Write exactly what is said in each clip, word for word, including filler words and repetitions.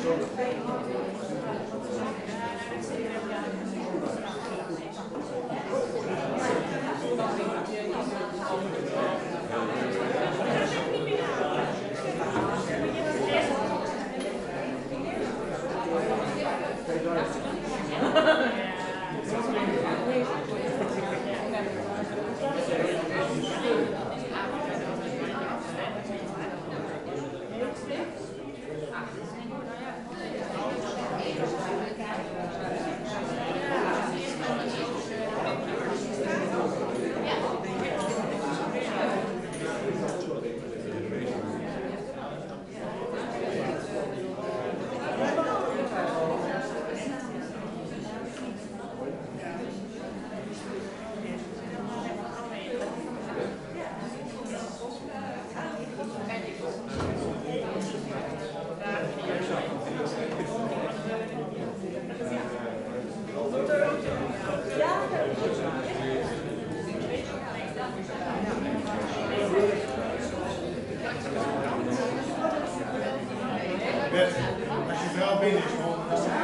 Als je vrouw binnen is, gewoon.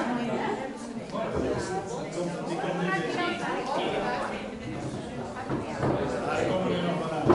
Die komt niet in. Ja, die komen er nog maar aan.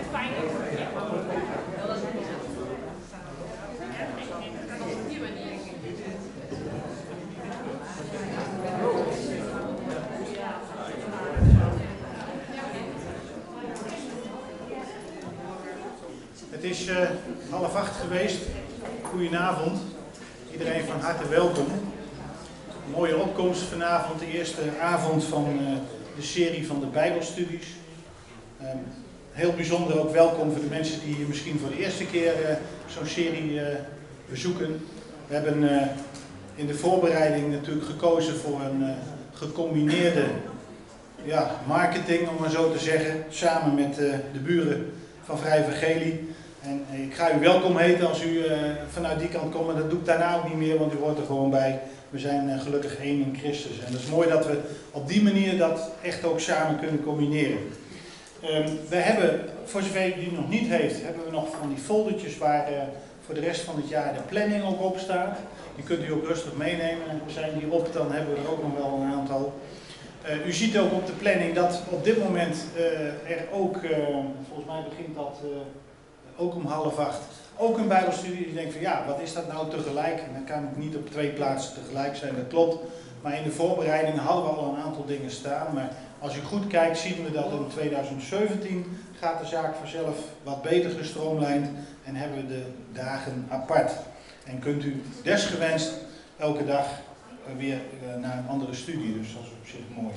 Het is uh, half acht geweest. Goedenavond. Iedereen van harte welkom. Een mooie opkomst vanavond, de eerste avond van uh, de serie van de Bijbelstudies. Uh, heel bijzonder ook welkom voor de mensen die hier misschien voor de eerste keer uh, zo'n serie uh, bezoeken. We hebben uh, in de voorbereiding natuurlijk gekozen voor een uh, gecombineerde ja, marketing, om maar zo te zeggen, samen met uh, de buren van Vrij Evangelie. En ik ga u welkom heten als u uh, vanuit die kant komt, maar dat doe ik daarna ook niet meer, want u hoort er gewoon bij. We zijn uh, gelukkig één in Christus. En dat is mooi dat we op die manier dat echt ook samen kunnen combineren. Um, we hebben, voor zover u die nog niet heeft, hebben we nog van die foldertjes waar uh, voor de rest van het jaar de planning ook op staat. Die kunt u ook rustig meenemen. En zijn die op, dan hebben we er ook nog wel een aantal. Uh, u ziet ook op de planning dat op dit moment uh, er ook, uh, volgens mij begint dat... Uh, ook om half acht, ook een bijbelstudie. Die denkt van ja, wat is dat nou tegelijk? En dan kan het niet op twee plaatsen tegelijk zijn, dat klopt. Maar in de voorbereiding hadden we al een aantal dingen staan. Maar als u goed kijkt, zien we dat in tweeduizend zeventien gaat de zaak vanzelf wat beter gestroomlijnd. En hebben we de dagen apart. En kunt u desgewenst elke dag weer naar een andere studie. Dus dat is op zich mooi.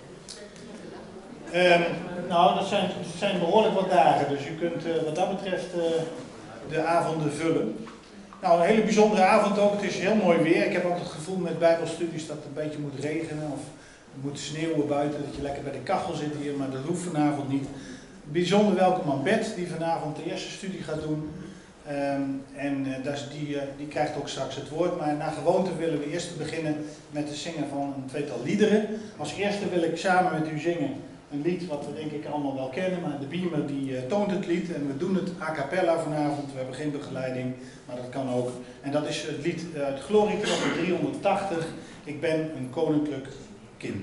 Um, nou, dat zijn, dat zijn behoorlijk wat dagen, dus u kunt uh, wat dat betreft uh, de avonden vullen. Nou, een hele bijzondere avond ook. Het is heel mooi weer. Ik heb ook het gevoel met bijbelstudies dat het een beetje moet regenen of het moet sneeuwen buiten, dat je lekker bij de kachel zit hier, maar dat hoeft vanavond niet. Bijzonder welkom aan Bert, die vanavond de eerste studie gaat doen. Um, en uh, dat is die, uh, die krijgt ook straks het woord, maar naar gewoonte willen we eerst beginnen met het zingen van een tweetal liederen. Als eerste wil ik samen met u zingen een lied wat we denk ik allemaal wel kennen, maar de Beamer die uh, toont het lied en we doen het a cappella vanavond. We hebben geen begeleiding, maar dat kan ook. En dat is het lied uit uh, Glorietrommel driehonderdtachtig, Ik ben een koninklijk kind.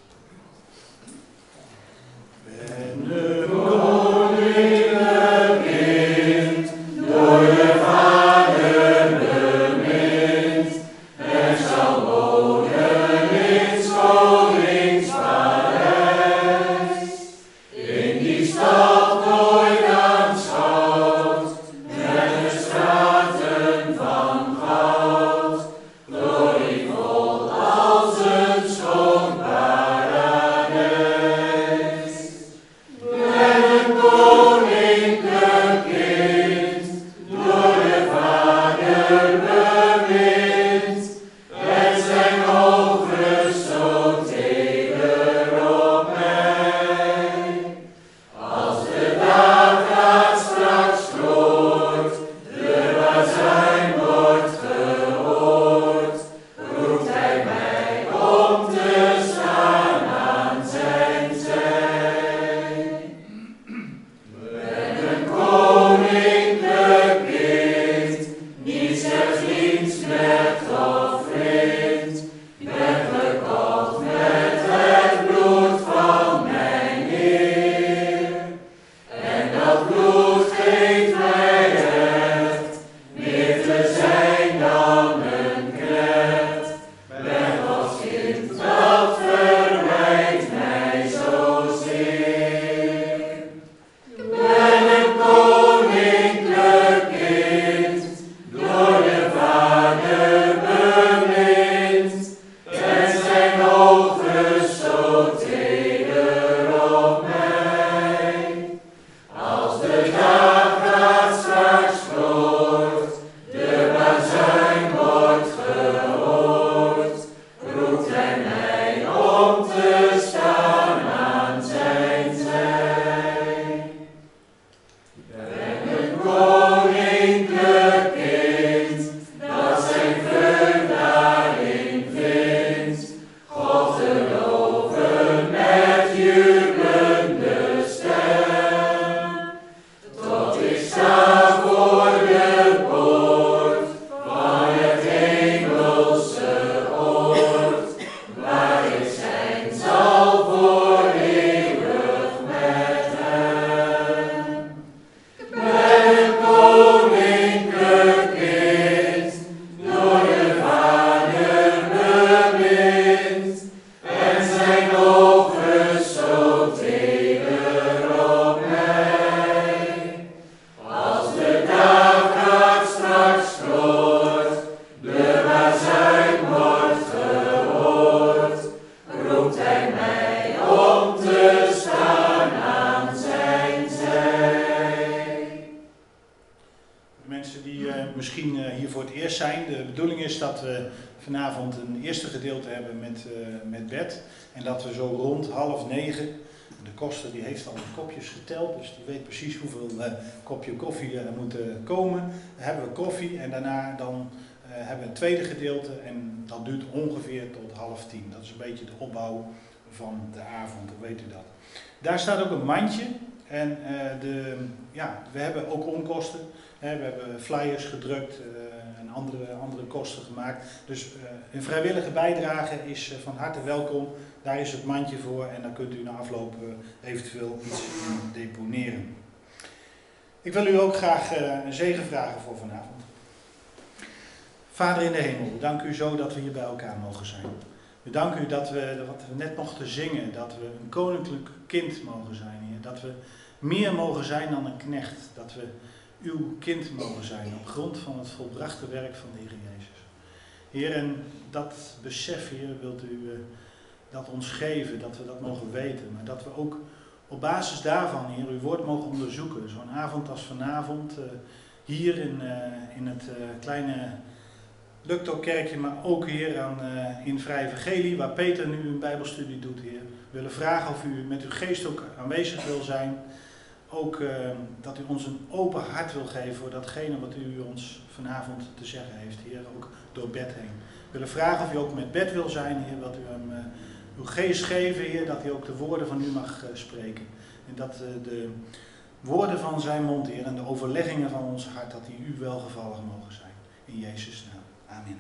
Ben een koninklijk kind, door de Vader bemind, en zal wonen in 's konings paleis. In die stad nooit aanschouwd, met de straten van goud, glorievol als een schoon paradijs. Met een koning is dat we vanavond een eerste gedeelte hebben met, uh, met bed. En dat we zo rond half negen, de koster die heeft al de kopjes geteld, dus die weet precies hoeveel uh, kopje koffie er moet komen. Dan hebben we koffie en daarna dan uh, hebben we een tweede gedeelte en dat duurt ongeveer tot half tien. Dat is een beetje de opbouw van de avond, hoe weet u dat. Daar staat ook een mandje en uh, de, ja, we hebben ook onkosten. Hè, we hebben flyers gedrukt uh, en andere, andere kosten gemaakt. Dus uh, een vrijwillige bijdrage is uh, van harte welkom. Daar is het mandje voor en dan kunt u na afloop uh, eventueel iets in deponeren. Ik wil u ook graag uh, een zegen vragen voor vanavond. Vader in de hemel, dank u zo dat we hier bij elkaar mogen zijn. We danken u dat we, wat we net mochten zingen, dat we een koninklijk kind mogen zijn, Heer. Dat we meer mogen zijn dan een knecht. Dat we uw kind mogen zijn op grond van het volbrachte werk van de Heer Jezus. Heer, en dat besef, Heer, wilt u uh, dat ons geven, dat we dat mogen weten. Maar dat we ook op basis daarvan, Heer, uw woord mogen onderzoeken. Zo'n avond als vanavond, uh, hier in, uh, in het uh, kleine Lukto-kerkje, maar ook, Heer, aan, uh, in Vrije Evangelie, waar Peter nu een bijbelstudie doet, Heer. We willen vragen of u met uw geest ook aanwezig wil zijn. Ook uh, dat u ons een open hart wil geven voor datgene wat u ons vanavond te zeggen heeft, Heer, ook door bed heen. We willen vragen of u ook met bed wil zijn, Heer, dat u hem uh, uw geest geven, Heer, dat hij ook de woorden van u mag uh, spreken. En dat uh, de woorden van zijn mond, Heer, en de overleggingen van ons hart, dat die u welgevallig mogen zijn. In Jezus' naam. Amen.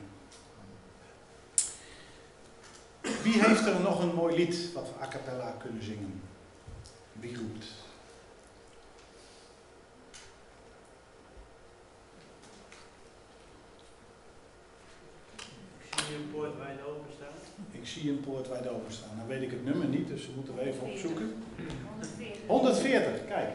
Wie heeft er nog een mooi lied wat we a cappella kunnen zingen? Wie roept? Ik zie een poort wijd openstaan. Ik zie een poort wijd openstaan. Dan weet ik het nummer niet, dus we moeten we even opzoeken. honderdveertig, kijk.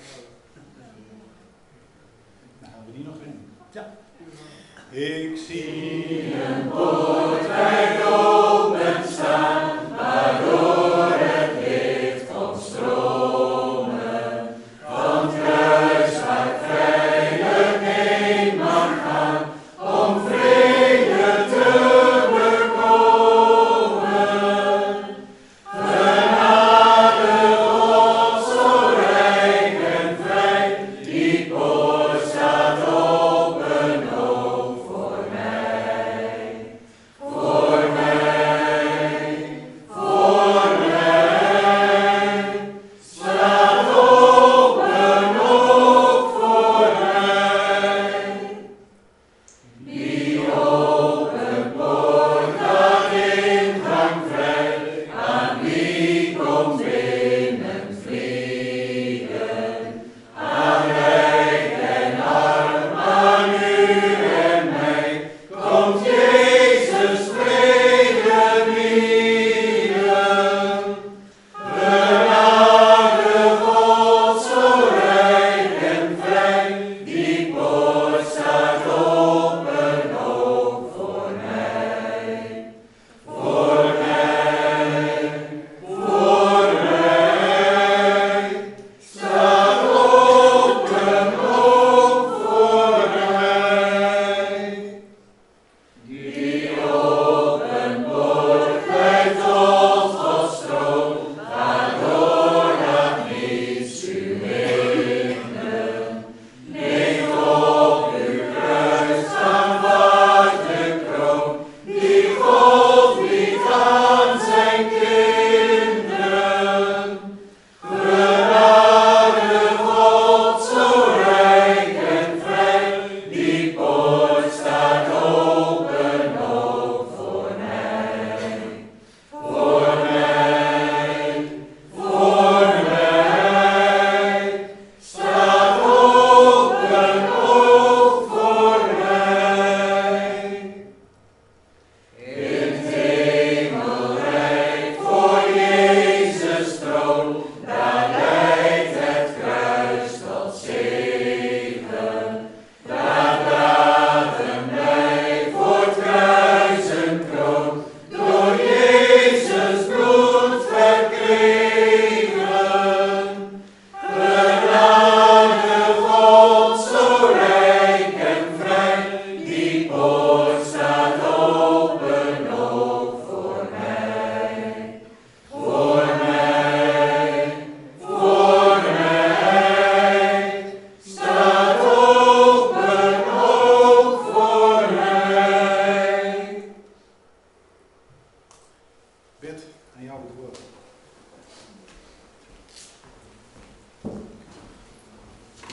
Dan gaan we die nog in. Ja. Ik zie een poort wijd openstaan, waardoor het licht komt stromen. Van het kruis waar ik veilig heen mag gaan, om vrede te bekomen. Genade God zo rijk en vrij, die poort staat open ook voor mij.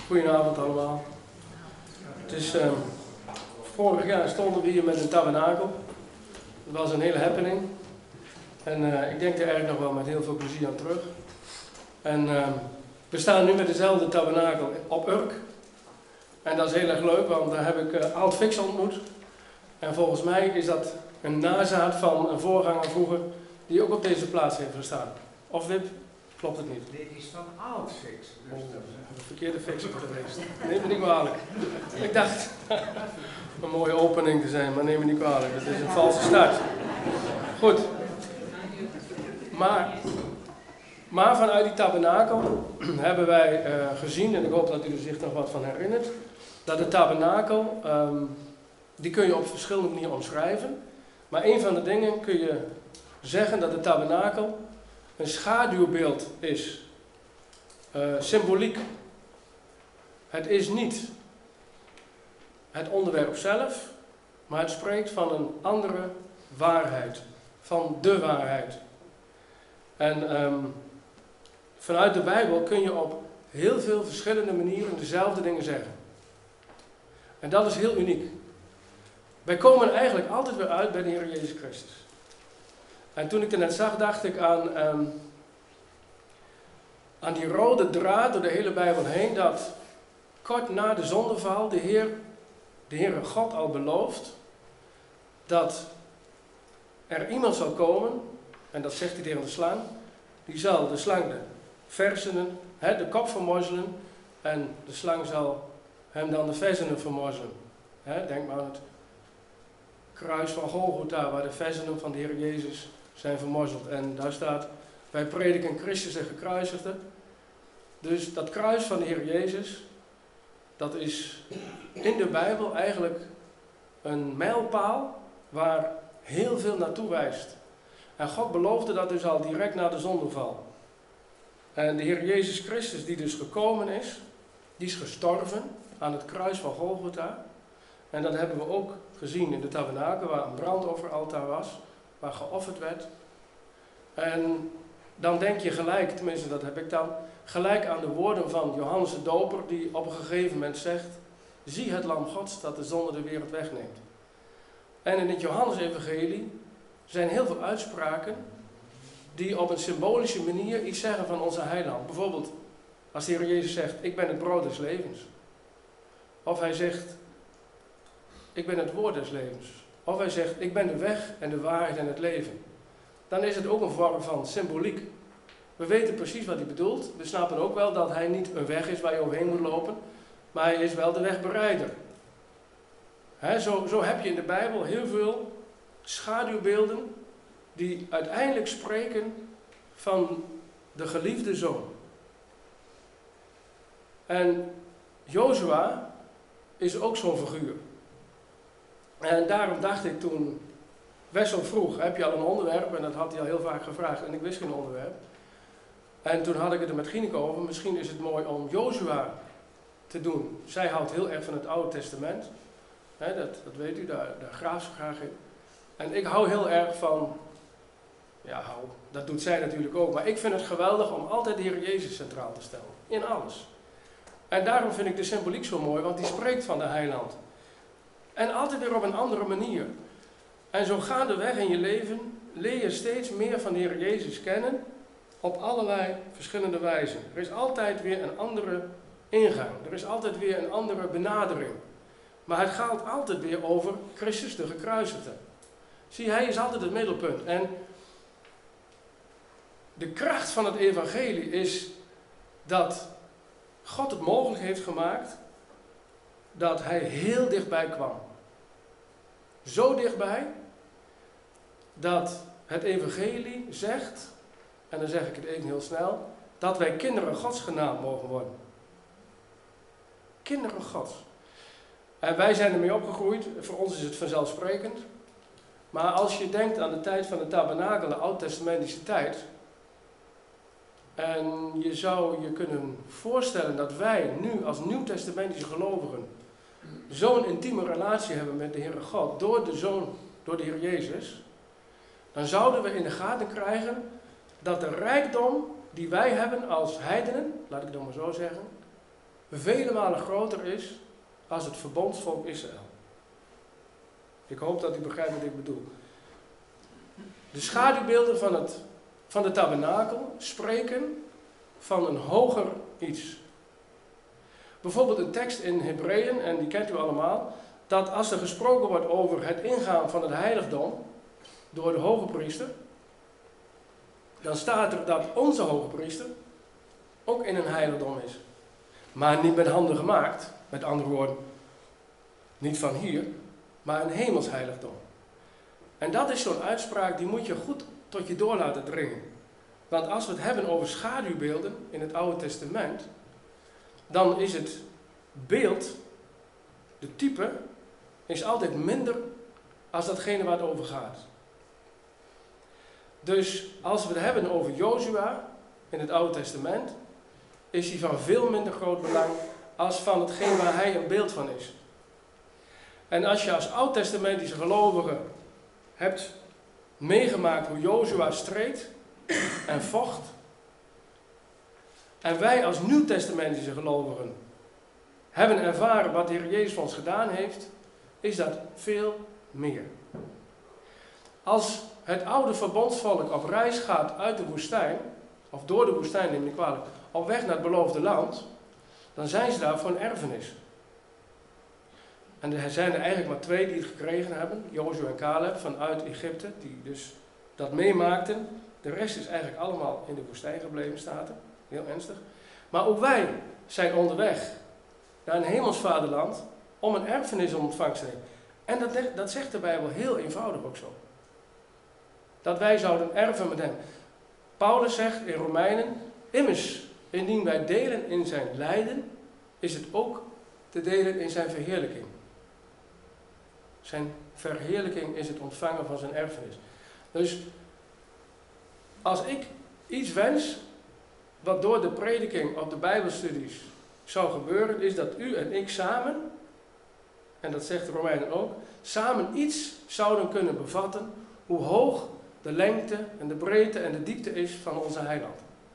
Goedenavond allemaal. Het is, uh, vorig jaar stonden we hier met een tabernakel. Het was een hele happening. En uh, ik denk er eigenlijk nog wel met heel veel plezier aan terug. En uh, we staan nu met dezelfde tabernakel op Urk. En dat is heel erg leuk, want daar heb ik uh, Alt Fix ontmoet. En volgens mij is dat een nazaat van een voorganger vroeger, die ook op deze plaats heeft gestaan. Of Wip? Klopt het niet? Dit is van Alt Fix. Dus oh, een verkeerde fix geweest. Neem me niet kwalijk. Ik dacht een mooie opening te zijn, maar neem me niet kwalijk. Het is een valse start. Goed. Maar, maar vanuit die tabernakel hebben wij uh, gezien, en ik hoop dat u er zich nog wat van herinnert, dat de tabernakel, um, die kun je op verschillende manieren omschrijven. Maar een van de dingen kun je zeggen dat de tabernakel een schaduwbeeld is. Uh, symboliek. Het is niet het onderwerp zelf, maar het spreekt van een andere waarheid. Van de waarheid. En um, vanuit de Bijbel kun je op heel veel verschillende manieren dezelfde dingen zeggen. En dat is heel uniek. Wij komen eigenlijk altijd weer uit bij de Heer Jezus Christus. En toen ik het net zag, dacht ik aan, um, aan die rode draad door de hele Bijbel heen, dat kort na de zondeval de Heer, de Heere God al belooft dat er iemand zal komen, en dat zegt hij tegen de slang, die zal de slang de versenen, he, de kop vermorzelen, en de slang zal hem dan de versenen vermorzelen. He, denk maar aan het kruis van Golgotha, waar de versenen van de Heer Jezus zijn vermorzeld. En daar staat, wij prediken Christus de gekruisigde. Dus dat kruis van de Heer Jezus, dat is in de Bijbel eigenlijk een mijlpaal waar heel veel naartoe wijst. En God beloofde dat dus al direct na de zondeval. En de Heer Jezus Christus, die dus gekomen is, die is gestorven aan het kruis van Golgotha. En dat hebben we ook gezien in de tabernakel, waar een brandofferaltaar was, waar geofferd werd. En dan denk je gelijk, tenminste dat heb ik dan, gelijk aan de woorden van Johannes de Doper, die op een gegeven moment zegt, zie het lam Gods dat de zonde de wereld wegneemt. En in het Johannes-evangelie zijn heel veel uitspraken die op een symbolische manier iets zeggen van onze heiland. Bijvoorbeeld, als de Heer Jezus zegt, ik ben het brood des levens. Of hij zegt, ik ben het woord des levens. Of hij zegt, ik ben de weg en de waarheid en het leven. Dan is het ook een vorm van symboliek. We weten precies wat hij bedoelt. We snappen ook wel dat hij niet een weg is waar je overheen moet lopen. Maar hij is wel de wegbereider. He, zo, zo heb je in de Bijbel heel veel schaduwbeelden die uiteindelijk spreken van de geliefde zoon. En Jozua is ook zo'n figuur. En daarom dacht ik toen Wessel vroeg, heb je al een onderwerp? En dat had hij al heel vaak gevraagd en ik wist geen onderwerp. En toen had ik het er met Gineke over, misschien is het mooi om Jozua te doen. Zij houdt heel erg van het Oude Testament. He, dat, dat weet u, daar, daar graaft ze graag in. En ik hou heel erg van, ja hou, dat doet zij natuurlijk ook. Maar ik vind het geweldig om altijd de Heer Jezus centraal te stellen. In alles. En daarom vind ik de symboliek zo mooi, want die spreekt van de heiland. En altijd weer op een andere manier. En zo gaandeweg in je leven leer je steeds meer van de Heer Jezus kennen op allerlei verschillende wijzen. Er is altijd weer een andere ingang. Er is altijd weer een andere benadering. Maar het gaat altijd weer over Christus de gekruisigde. Zie, hij is altijd het middelpunt. En de kracht van het evangelie is dat God het mogelijk heeft gemaakt dat hij heel dichtbij kwam. Zo dichtbij dat het evangelie zegt, en dan zeg ik het even heel snel, dat wij kinderen Gods genaamd mogen worden. Kinderen Gods. En wij zijn ermee opgegroeid, voor ons is het vanzelfsprekend. Maar als je denkt aan de tijd van de tabernakel, de oud-testamentische tijd, en je zou je kunnen voorstellen dat wij nu als nieuw-testamentische gelovigen zo'n intieme relatie hebben met de Heere God, door de Zoon, door de Heer Jezus, dan zouden we in de gaten krijgen dat de rijkdom die wij hebben als heidenen, laat ik het dan maar zo zeggen, vele malen groter is als het verbondsvolk Israël. Ik hoop dat u begrijpt wat ik bedoel. De schaduwbeelden van, het, van de tabernakel spreken van een hoger iets. Bijvoorbeeld een tekst in Hebreeën, en die kent u allemaal, dat als er gesproken wordt over het ingaan van het heiligdom door de hoge priester, dan staat er dat onze hoge priester ook in een heiligdom is. Maar niet met handen gemaakt, met andere woorden, niet van hier, maar een hemels heiligdom. En dat is zo'n uitspraak, die moet je goed tot je door laten dringen. Want als we het hebben over schaduwbeelden in het Oude Testament, dan is het beeld, de type, is altijd minder als datgene waar het over gaat. Dus als we het hebben over Jozua in het Oude Testament, is hij van veel minder groot belang als van hetgeen waar hij een beeld van is. En als je als Oud-testamentische gelovige hebt meegemaakt hoe Jozua streed en vocht, en wij als Nieuw-testamentische gelovigen hebben ervaren wat de Heer Jezus voor ons gedaan heeft, is dat veel meer. Als het oude verbondsvolk op reis gaat uit de woestijn, of door de woestijn, neem ik niet kwalijk, op weg naar het beloofde land, dan zijn ze daar voor een erfenis. En er zijn er eigenlijk maar twee die het gekregen hebben, Jozua en Caleb vanuit Egypte, die dus dat meemaakten. De rest is eigenlijk allemaal in de woestijn gebleven, staat er. Heel ernstig. Maar ook wij zijn onderweg naar een hemelsvaderland om een erfenis in ontvangst te nemen. En dat, dat zegt de Bijbel heel eenvoudig ook zo. Dat wij zouden erven met hem. Paulus zegt in Romeinen, immers, indien wij delen in zijn lijden, is het ook te delen in zijn verheerlijking. Zijn verheerlijking is het ontvangen van zijn erfenis. Dus als ik iets wens wat door de prediking op de Bijbelstudies zou gebeuren, is dat u en ik samen, en dat zegt de Romeinen ook, samen iets zouden kunnen bevatten hoe hoog de lengte en de breedte en de diepte is van onze heiland.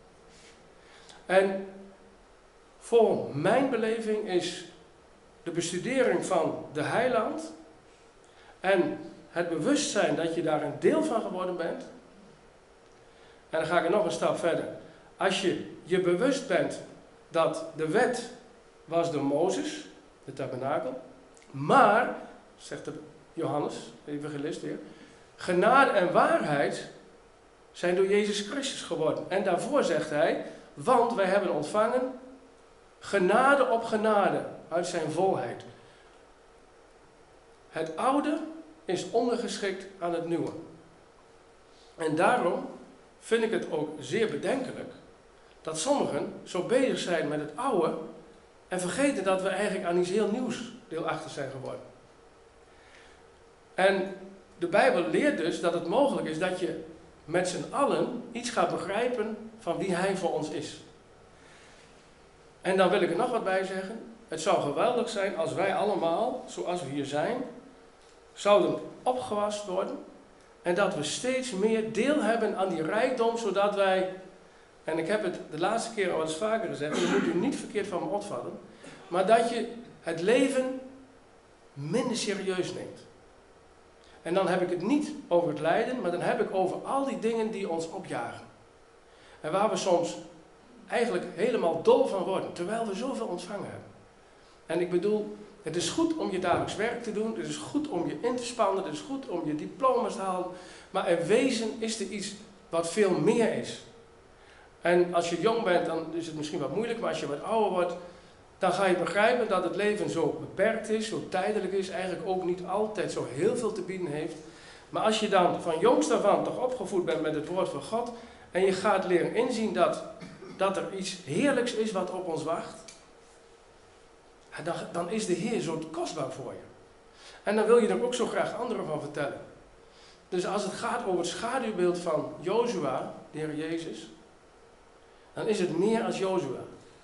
En voor mijn beleving is de bestudering van de heiland en het bewustzijn dat je daar een deel van geworden bent. En dan ga ik er nog een stap verder. Als je je bewust bent dat de wet was door Mozes, de tabernakel, maar, zegt de Johannes, de evangelist weer, genade en waarheid zijn door Jezus Christus geworden. En daarvoor zegt hij, want wij hebben ontvangen genade op genade uit zijn volheid. Het oude is ondergeschikt aan het nieuwe. En daarom vind ik het ook zeer bedenkelijk dat sommigen zo bezig zijn met het oude en vergeten dat we eigenlijk aan iets heel nieuws deelachtig zijn geworden. En de Bijbel leert dus dat het mogelijk is dat je met z'n allen iets gaat begrijpen van wie hij voor ons is. En dan wil ik er nog wat bij zeggen. Het zou geweldig zijn als wij allemaal, zoals we hier zijn, zouden opgewassen worden. En dat we steeds meer deel hebben aan die rijkdom, zodat wij, en ik heb het de laatste keer al eens vaker gezegd, je moet u niet verkeerd van me opvallen, maar dat je het leven minder serieus neemt. En dan heb ik het niet over het lijden, maar dan heb ik over al die dingen die ons opjagen. En waar we soms eigenlijk helemaal dol van worden, terwijl we zoveel ontvangen hebben. En ik bedoel, het is goed om je dagelijks werk te doen, het is goed om je in te spannen, het is goed om je diploma's te halen, maar in wezen is er iets wat veel meer is. En als je jong bent, dan is het misschien wat moeilijk, maar als je wat ouder wordt, dan ga je begrijpen dat het leven zo beperkt is, zo tijdelijk is, eigenlijk ook niet altijd zo heel veel te bieden heeft. Maar als je dan van jongs af aan toch opgevoed bent met het woord van God, en je gaat leren inzien dat, dat er iets heerlijks is wat op ons wacht, dan, dan is de Heer zo kostbaar voor je. En dan wil je er ook zo graag anderen van vertellen. Dus als het gaat over het schaduwbeeld van Jozua, de Heer Jezus, dan is het meer als Jozua.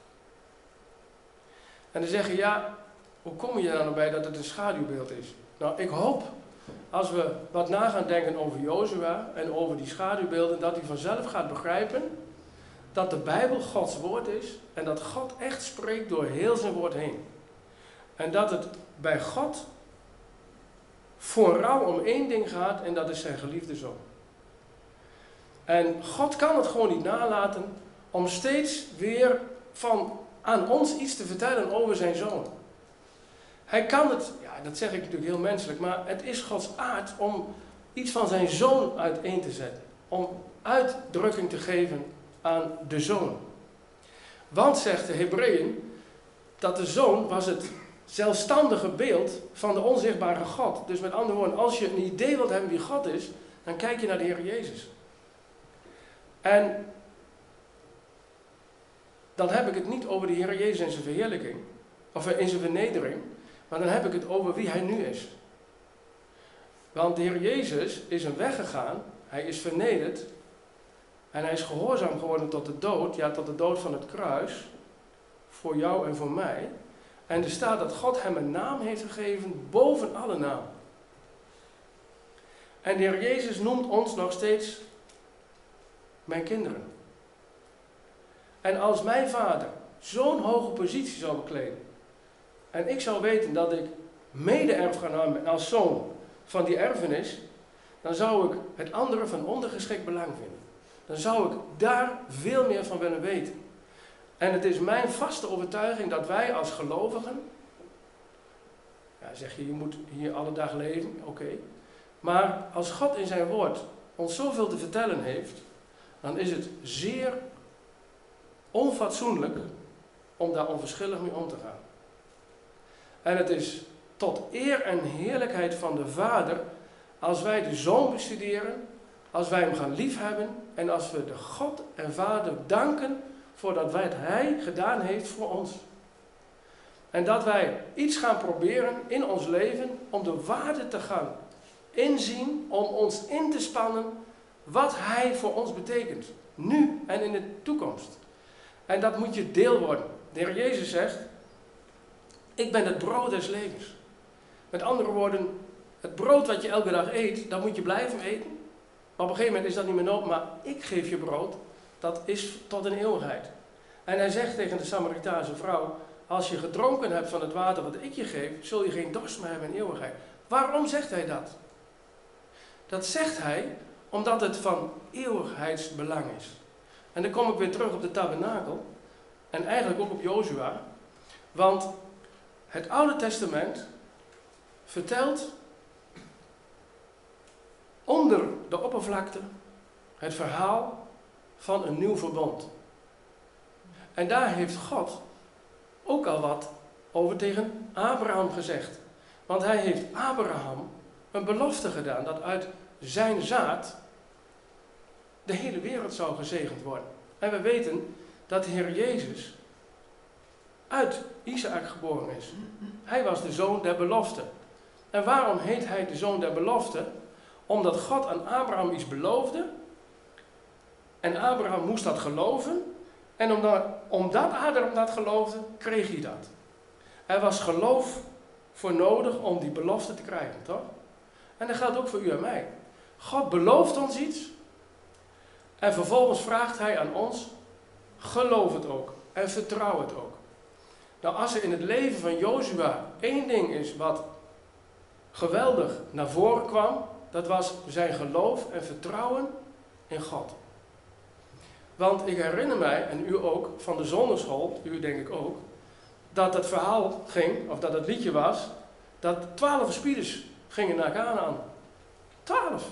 En dan zeggen, ja, hoe kom je er nou bij dat het een schaduwbeeld is? Nou, ik hoop, als we wat na gaan denken over Jozua en over die schaduwbeelden, dat hij vanzelf gaat begrijpen dat de Bijbel Gods woord is en dat God echt spreekt door heel zijn woord heen. En dat het bij God vooral om één ding gaat en dat is zijn geliefde zoon. En God kan het gewoon niet nalaten om steeds weer van aan ons iets te vertellen over zijn zoon. Hij kan het, ja dat zeg ik natuurlijk heel menselijk, maar het is Gods aard om iets van zijn zoon uiteen te zetten. Om uitdrukking te geven aan de zoon. Want, zegt de Hebreeën, dat de zoon was het zelfstandige beeld van de onzichtbare God. Dus met andere woorden, als je een idee wilt hebben wie God is, dan kijk je naar de Heer Jezus. En dan heb ik het niet over de Heer Jezus in zijn verheerlijking, of in zijn vernedering, maar dan heb ik het over wie hij nu is. Want de Heer Jezus is een weg gegaan, hij is vernederd en hij is gehoorzaam geworden tot de dood, ja tot de dood van het kruis, voor jou en voor mij. En er staat dat God hem een naam heeft gegeven boven alle naam. En de Heer Jezus noemt ons nog steeds mijn kinderen. En als mijn vader zo'n hoge positie zou bekleden, en ik zou weten dat ik mede-erfgenaam ben als zoon van die erfenis, dan zou ik het andere van ondergeschikt belang vinden. Dan zou ik daar veel meer van willen weten. En het is mijn vaste overtuiging dat wij als gelovigen, ja zeg je, je moet hier alle dag leven, oké. Okay. Maar als God in zijn woord ons zoveel te vertellen heeft, dan is het zeer onfatsoenlijk om daar onverschillig mee om te gaan. En het is tot eer en heerlijkheid van de Vader als wij de Zoon bestuderen, als wij hem gaan liefhebben en als we de God en Vader danken voordat wij het Hij gedaan heeft voor ons. En dat wij iets gaan proberen in ons leven om de waarde te gaan inzien, om ons in te spannen wat Hij voor ons betekent. Nu en in de toekomst. En dat moet je deel worden. De Heer Jezus zegt, ik ben het brood des levens. Met andere woorden, het brood wat je elke dag eet, dat moet je blijven eten. Maar op een gegeven moment is dat niet meer nodig, maar ik geef je brood, dat is tot een eeuwigheid. En hij zegt tegen de Samaritaanse vrouw, als je gedronken hebt van het water wat ik je geef, zul je geen dorst meer hebben in eeuwigheid. Waarom zegt hij dat? Dat zegt hij omdat het van eeuwigheidsbelang is. En dan kom ik weer terug op de tabernakel. En eigenlijk ook op Jozua. Want het Oude Testament vertelt onder de oppervlakte het verhaal van een nieuw verbond. En daar heeft God ook al wat over tegen Abraham gezegd. Want hij heeft Abraham een belofte gedaan dat uit zijn zaad de hele wereld zou gezegend worden. En we weten dat de Heer Jezus uit Isaac geboren is. Hij was de zoon der belofte. En waarom heet hij de zoon der belofte? Omdat God aan Abraham iets beloofde. En Abraham moest dat geloven. En omdat, omdat Abraham dat geloofde, kreeg hij dat. Er was geloof voor nodig om die belofte te krijgen, toch? En dat geldt ook voor u en mij. God belooft ons iets. En vervolgens vraagt hij aan ons, geloof het ook. En vertrouw het ook. Nou, als er in het leven van Jozua één ding is wat geweldig naar voren kwam, dat was zijn geloof en vertrouwen in God. Want ik herinner mij, en u ook, van de zonderschool, u denk ik ook, dat het verhaal ging, of dat het liedje was, dat twaalf spieders gingen naar Kanaan. Twaalf.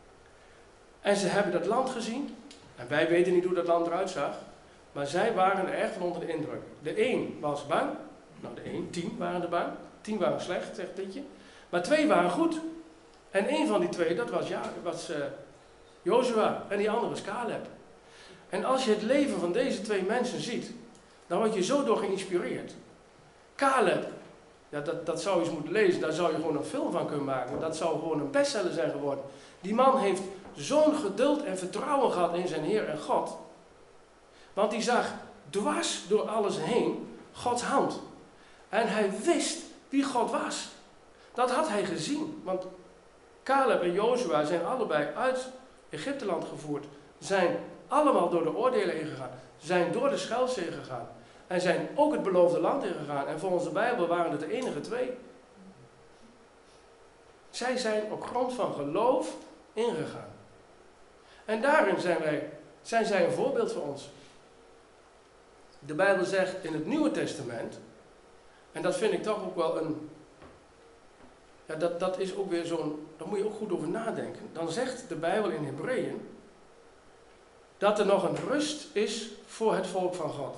En ze hebben dat land gezien. En wij weten niet hoe dat land eruit zag. Maar zij waren er erg van onder de indruk. De een was bang. Nou, de een, tien waren er bang. Tien waren slecht, zegt Ditje. Maar twee waren goed. En een van die twee, dat was, ja, was uh, Jozua. En die andere was Caleb. En als je het leven van deze twee mensen ziet, dan word je zo door geïnspireerd. Caleb, ja, dat, dat zou je eens moeten lezen. Daar zou je gewoon een film van kunnen maken. Dat zou gewoon een bestseller zijn geworden. Die man heeft zo'n geduld en vertrouwen gehad in zijn Heer en God. Want die zag dwars door alles heen Gods hand. En hij wist wie God was. Dat had hij gezien. Want Caleb en Jozua zijn allebei uit Egypteland gevoerd zijn allemaal door de oordelen heen gegaan, zijn door de Schelfzee gegaan en zijn ook het beloofde land ingegaan. En volgens de Bijbel waren het de enige twee. Zij zijn op grond van geloof ingegaan. En daarin zijn, wij, zijn zij een voorbeeld voor ons. De Bijbel zegt in het Nieuwe Testament, en dat vind ik toch ook wel een, ja, dat, dat is ook weer zo'n, daar moet je ook goed over nadenken. Dan zegt de Bijbel in Hebreeën, dat er nog een rust is voor het volk van God.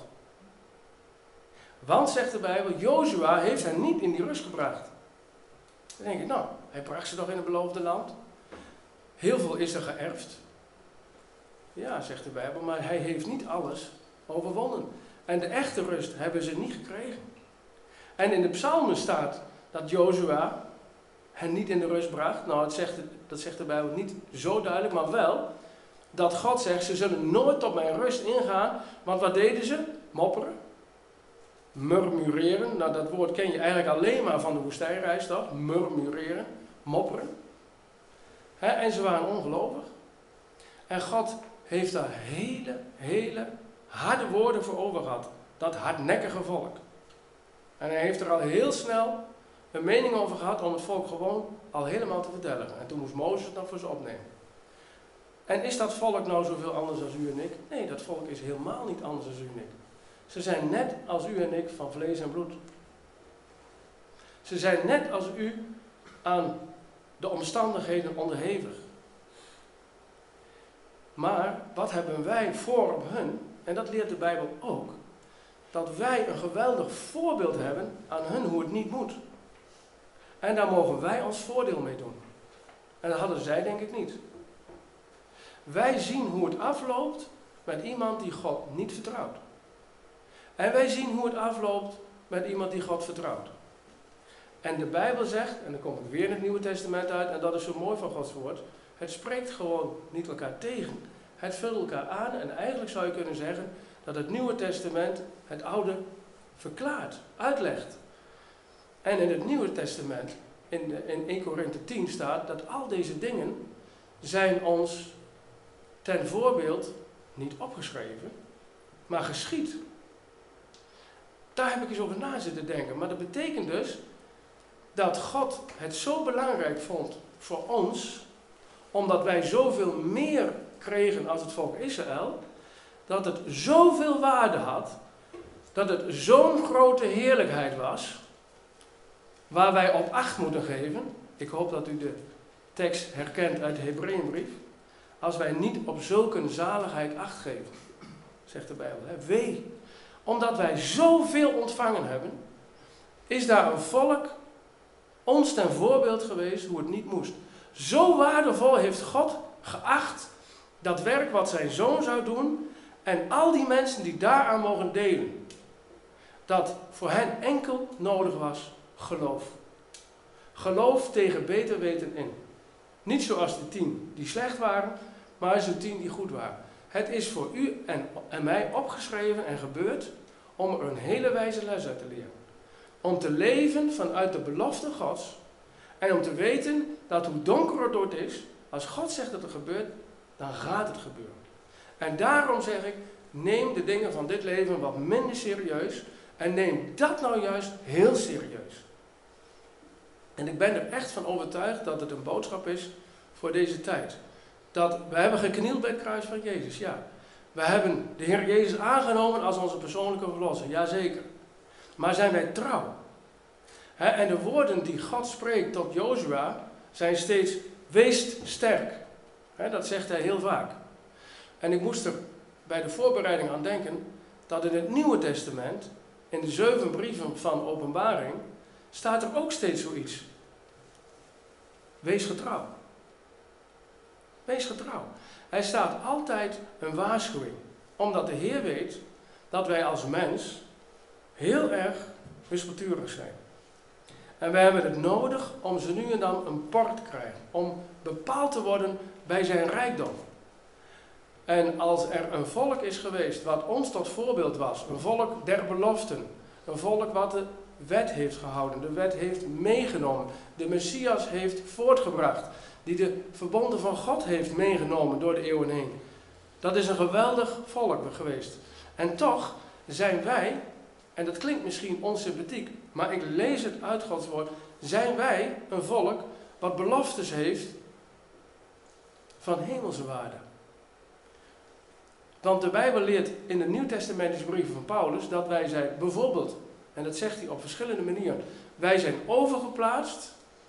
Want, zegt de Bijbel, Jozua heeft hen niet in die rust gebracht. Dan denk ik, nou, hij bracht ze nog in het beloofde land. Heel veel is er geërfd. Ja, zegt de Bijbel, maar hij heeft niet alles overwonnen. En de echte rust hebben ze niet gekregen. En in de psalmen staat dat Jozua hen niet in de rust bracht. Nou, dat zegt, dat zegt de Bijbel niet zo duidelijk, maar wel dat God zegt, ze zullen nooit tot mijn rust ingaan. Want wat deden ze? Mopperen. Murmureren. Nou, dat woord ken je eigenlijk alleen maar van de woestijnreis, toch? Murmureren. Mopperen. He, en ze waren ongelovig. En God heeft daar hele, hele harde woorden voor over gehad. Dat hardnekkige volk. En hij heeft er al heel snel een mening over gehad om het volk gewoon al helemaal te verdedigen. En toen moest Mozes het nog voor ze opnemen. En is dat volk nou zoveel anders dan u en ik? Nee, dat volk is helemaal niet anders dan u en ik. Ze zijn net als u en ik van vlees en bloed. Ze zijn net als u aan de omstandigheden onderhevig. Maar wat hebben wij voor op hun? En dat leert de Bijbel ook. Dat wij een geweldig voorbeeld hebben aan hun hoe het niet moet. En daar mogen wij ons voordeel mee doen. En dat hadden zij denk ik niet. Wij zien hoe het afloopt met iemand die God niet vertrouwt. En wij zien hoe het afloopt met iemand die God vertrouwt. En de Bijbel zegt, en dan kom ik weer in het Nieuwe Testament uit, en dat is zo mooi van Gods woord, het spreekt gewoon niet elkaar tegen. Het vult elkaar aan en eigenlijk zou je kunnen zeggen dat het Nieuwe Testament het Oude verklaart, uitlegt. En in het Nieuwe Testament, in, in eerste Korinthe tien staat dat al deze dingen zijn ons ten voorbeeld niet opgeschreven, maar geschied. Daar heb ik eens over na zitten denken. Maar dat betekent dus dat God het zo belangrijk vond voor ons, omdat wij zoveel meer kregen als het volk Israël, dat het zoveel waarde had, dat het zo'n grote heerlijkheid was, waar wij op acht moeten geven. Ik hoop dat u de tekst herkent uit de Hebreeënbrief. Als wij niet op zulke zaligheid acht geven, zegt de Bijbel. Hè? Wee, omdat wij zoveel ontvangen hebben, is daar een volk ons ten voorbeeld geweest hoe het niet moest. Zo waardevol heeft God geacht dat werk wat zijn zoon zou doen en al die mensen die daaraan mogen delen. Dat voor hen enkel nodig was geloof. Geloof tegen beter weten in. Niet zoals de tien die slecht waren, maar als de tien die goed waren. Het is voor u en, en mij opgeschreven en gebeurd om er een hele wijze les uit te leren. Om te leven vanuit de belofte Gods en om te weten dat hoe donker het ook is, als God zegt dat het gebeurt, dan gaat het gebeuren. En daarom zeg ik, neem de dingen van dit leven wat minder serieus en neem dat nou juist heel serieus. En ik ben er echt van overtuigd dat het een boodschap is voor deze tijd. Dat we hebben geknield bij het kruis van Jezus, ja. We hebben de Heer Jezus aangenomen als onze persoonlijke verlosser, jazeker. Maar zijn wij trouw? He, en de woorden die God spreekt tot Jozua zijn steeds, wees sterk. He, dat zegt hij heel vaak. En ik moest er bij de voorbereiding aan denken dat in het Nieuwe Testament, in de zeven brieven van Openbaring, staat er ook steeds zoiets. Wees getrouw. Wees getrouw. Hij staat altijd een waarschuwing. Omdat de Heer weet dat wij als mens heel erg wispelturig zijn. En wij hebben het nodig om ze nu en dan een por te krijgen. Om bepaald te worden bij zijn rijkdom. En als er een volk is geweest wat ons tot voorbeeld was. Een volk der beloften. Een volk wat de wet heeft gehouden. De wet heeft meegenomen. De Messias heeft voortgebracht. Die de verbonden van God heeft meegenomen door de eeuwen heen. Dat is een geweldig volk geweest. En toch zijn wij, en dat klinkt misschien onsympathiek, maar ik lees het uit Gods woord, zijn wij een volk wat beloftes heeft van hemelse waarde. Want de Bijbel leert in de Nieuwtestamentische brieven van Paulus dat wij zijn bijvoorbeeld, en dat zegt hij op verschillende manieren, wij zijn overgeplaatst,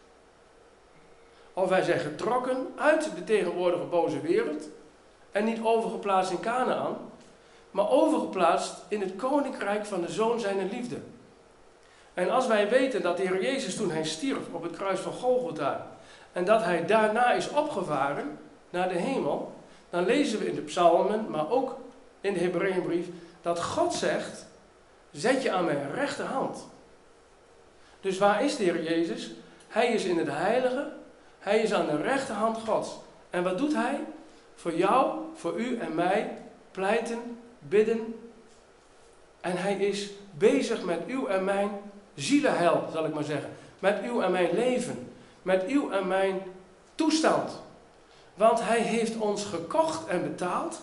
of wij zijn getrokken uit de tegenwoordige boze wereld, en niet overgeplaatst in Kanaän, maar overgeplaatst in het koninkrijk van de Zoon zijner liefde. En als wij weten dat de Heer Jezus toen hij stierf op het kruis van Golgotha, en dat hij daarna is opgevaren naar de hemel, dan lezen we in de psalmen, maar ook in de Hebreeënbrief, dat God zegt, zet je aan mijn rechterhand. Dus waar is de Heer Jezus? Hij is in het heilige, hij is aan de rechterhand Gods. En wat doet hij? Voor jou, voor u en mij pleiten, bidden. En hij is bezig met uw en mijn zielenheil, zal ik maar zeggen. Met uw en mijn leven. Met uw en mijn toestand. Want hij heeft ons gekocht en betaald.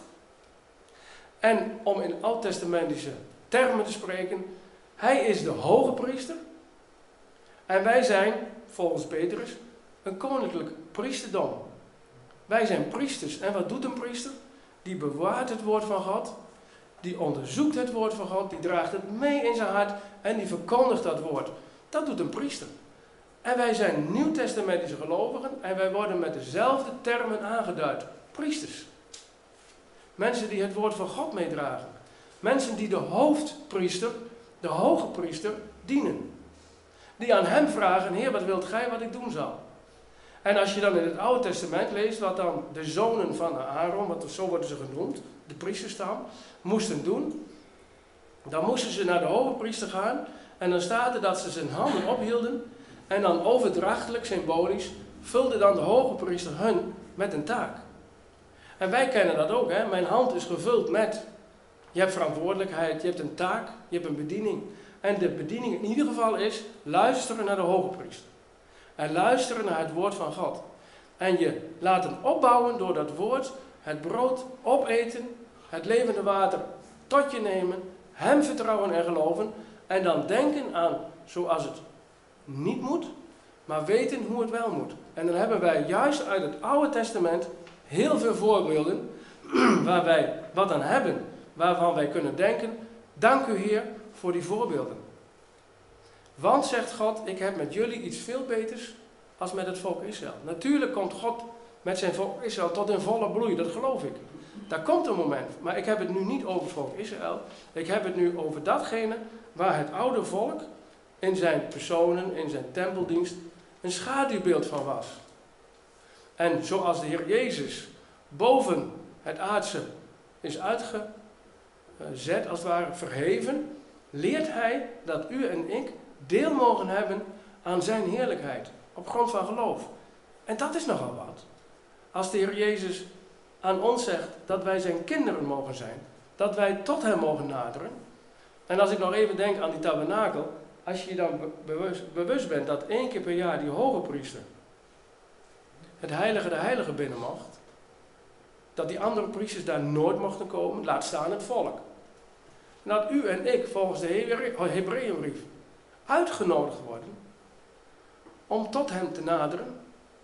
En om in oud-testamentische termen te spreken, hij is de hoge priester. En wij zijn, volgens Petrus, een koninklijk priesterdom. Wij zijn priesters. En wat doet een priester? Die bewaart het woord van God. Die onderzoekt het woord van God. Die draagt het mee in zijn hart. En die verkondigt dat woord. Dat doet een priester. En wij zijn nieuwtestamentische gelovigen. En wij worden met dezelfde termen aangeduid. Priesters. Mensen die het woord van God meedragen. Mensen die de hoofdpriester, de hoge priester, dienen. Die aan hem vragen, Heer, wat wilt gij wat ik doen zal? En als je dan in het Oude Testament leest wat dan de zonen van Aaron, want zo worden ze genoemd, de priesterstam, moesten doen, dan moesten ze naar de hoge priester gaan en dan staat er dat ze zijn handen ophielden en dan overdrachtelijk, symbolisch, vulde dan de hoge priester hun met een taak. En wij kennen dat ook, hè? Mijn hand is gevuld met, je hebt verantwoordelijkheid, je hebt een taak, je hebt een bediening. En de bediening in ieder geval is luisteren naar de hoge priester. En luisteren naar het woord van God. En je laten opbouwen door dat woord, het brood opeten, het levende water tot je nemen, hem vertrouwen en geloven. En dan denken aan zoals het niet moet, maar weten hoe het wel moet. En dan hebben wij juist uit het Oude Testament heel veel voorbeelden waar wij wat aan hebben, waarvan wij kunnen denken, dank u Heer voor die voorbeelden. Want, zegt God, ik heb met jullie iets veel beters als met het volk Israël. Natuurlijk komt God met zijn volk Israël tot in volle bloei, dat geloof ik. Daar komt een moment, maar ik heb het nu niet over het volk Israël. Ik heb het nu over datgene waar het oude volk in zijn personen, in zijn tempeldienst, een schaduwbeeld van was. En zoals de Heer Jezus boven het aardse is uitgezet, als het ware verheven, leert hij dat u en ik deel mogen hebben aan zijn heerlijkheid, op grond van geloof. En dat is nogal wat. Als de Heer Jezus aan ons zegt dat wij zijn kinderen mogen zijn, dat wij tot hem mogen naderen. En als ik nog even denk aan die tabernakel, als je je dan bewust, bewust bent dat één keer per jaar die hoge priester het heilige de heilige binnen mocht, dat die andere priesters daar nooit mochten komen, laat staan het volk. En dat u en ik volgens de Hebreeënbrief uitgenodigd worden om tot hem te naderen.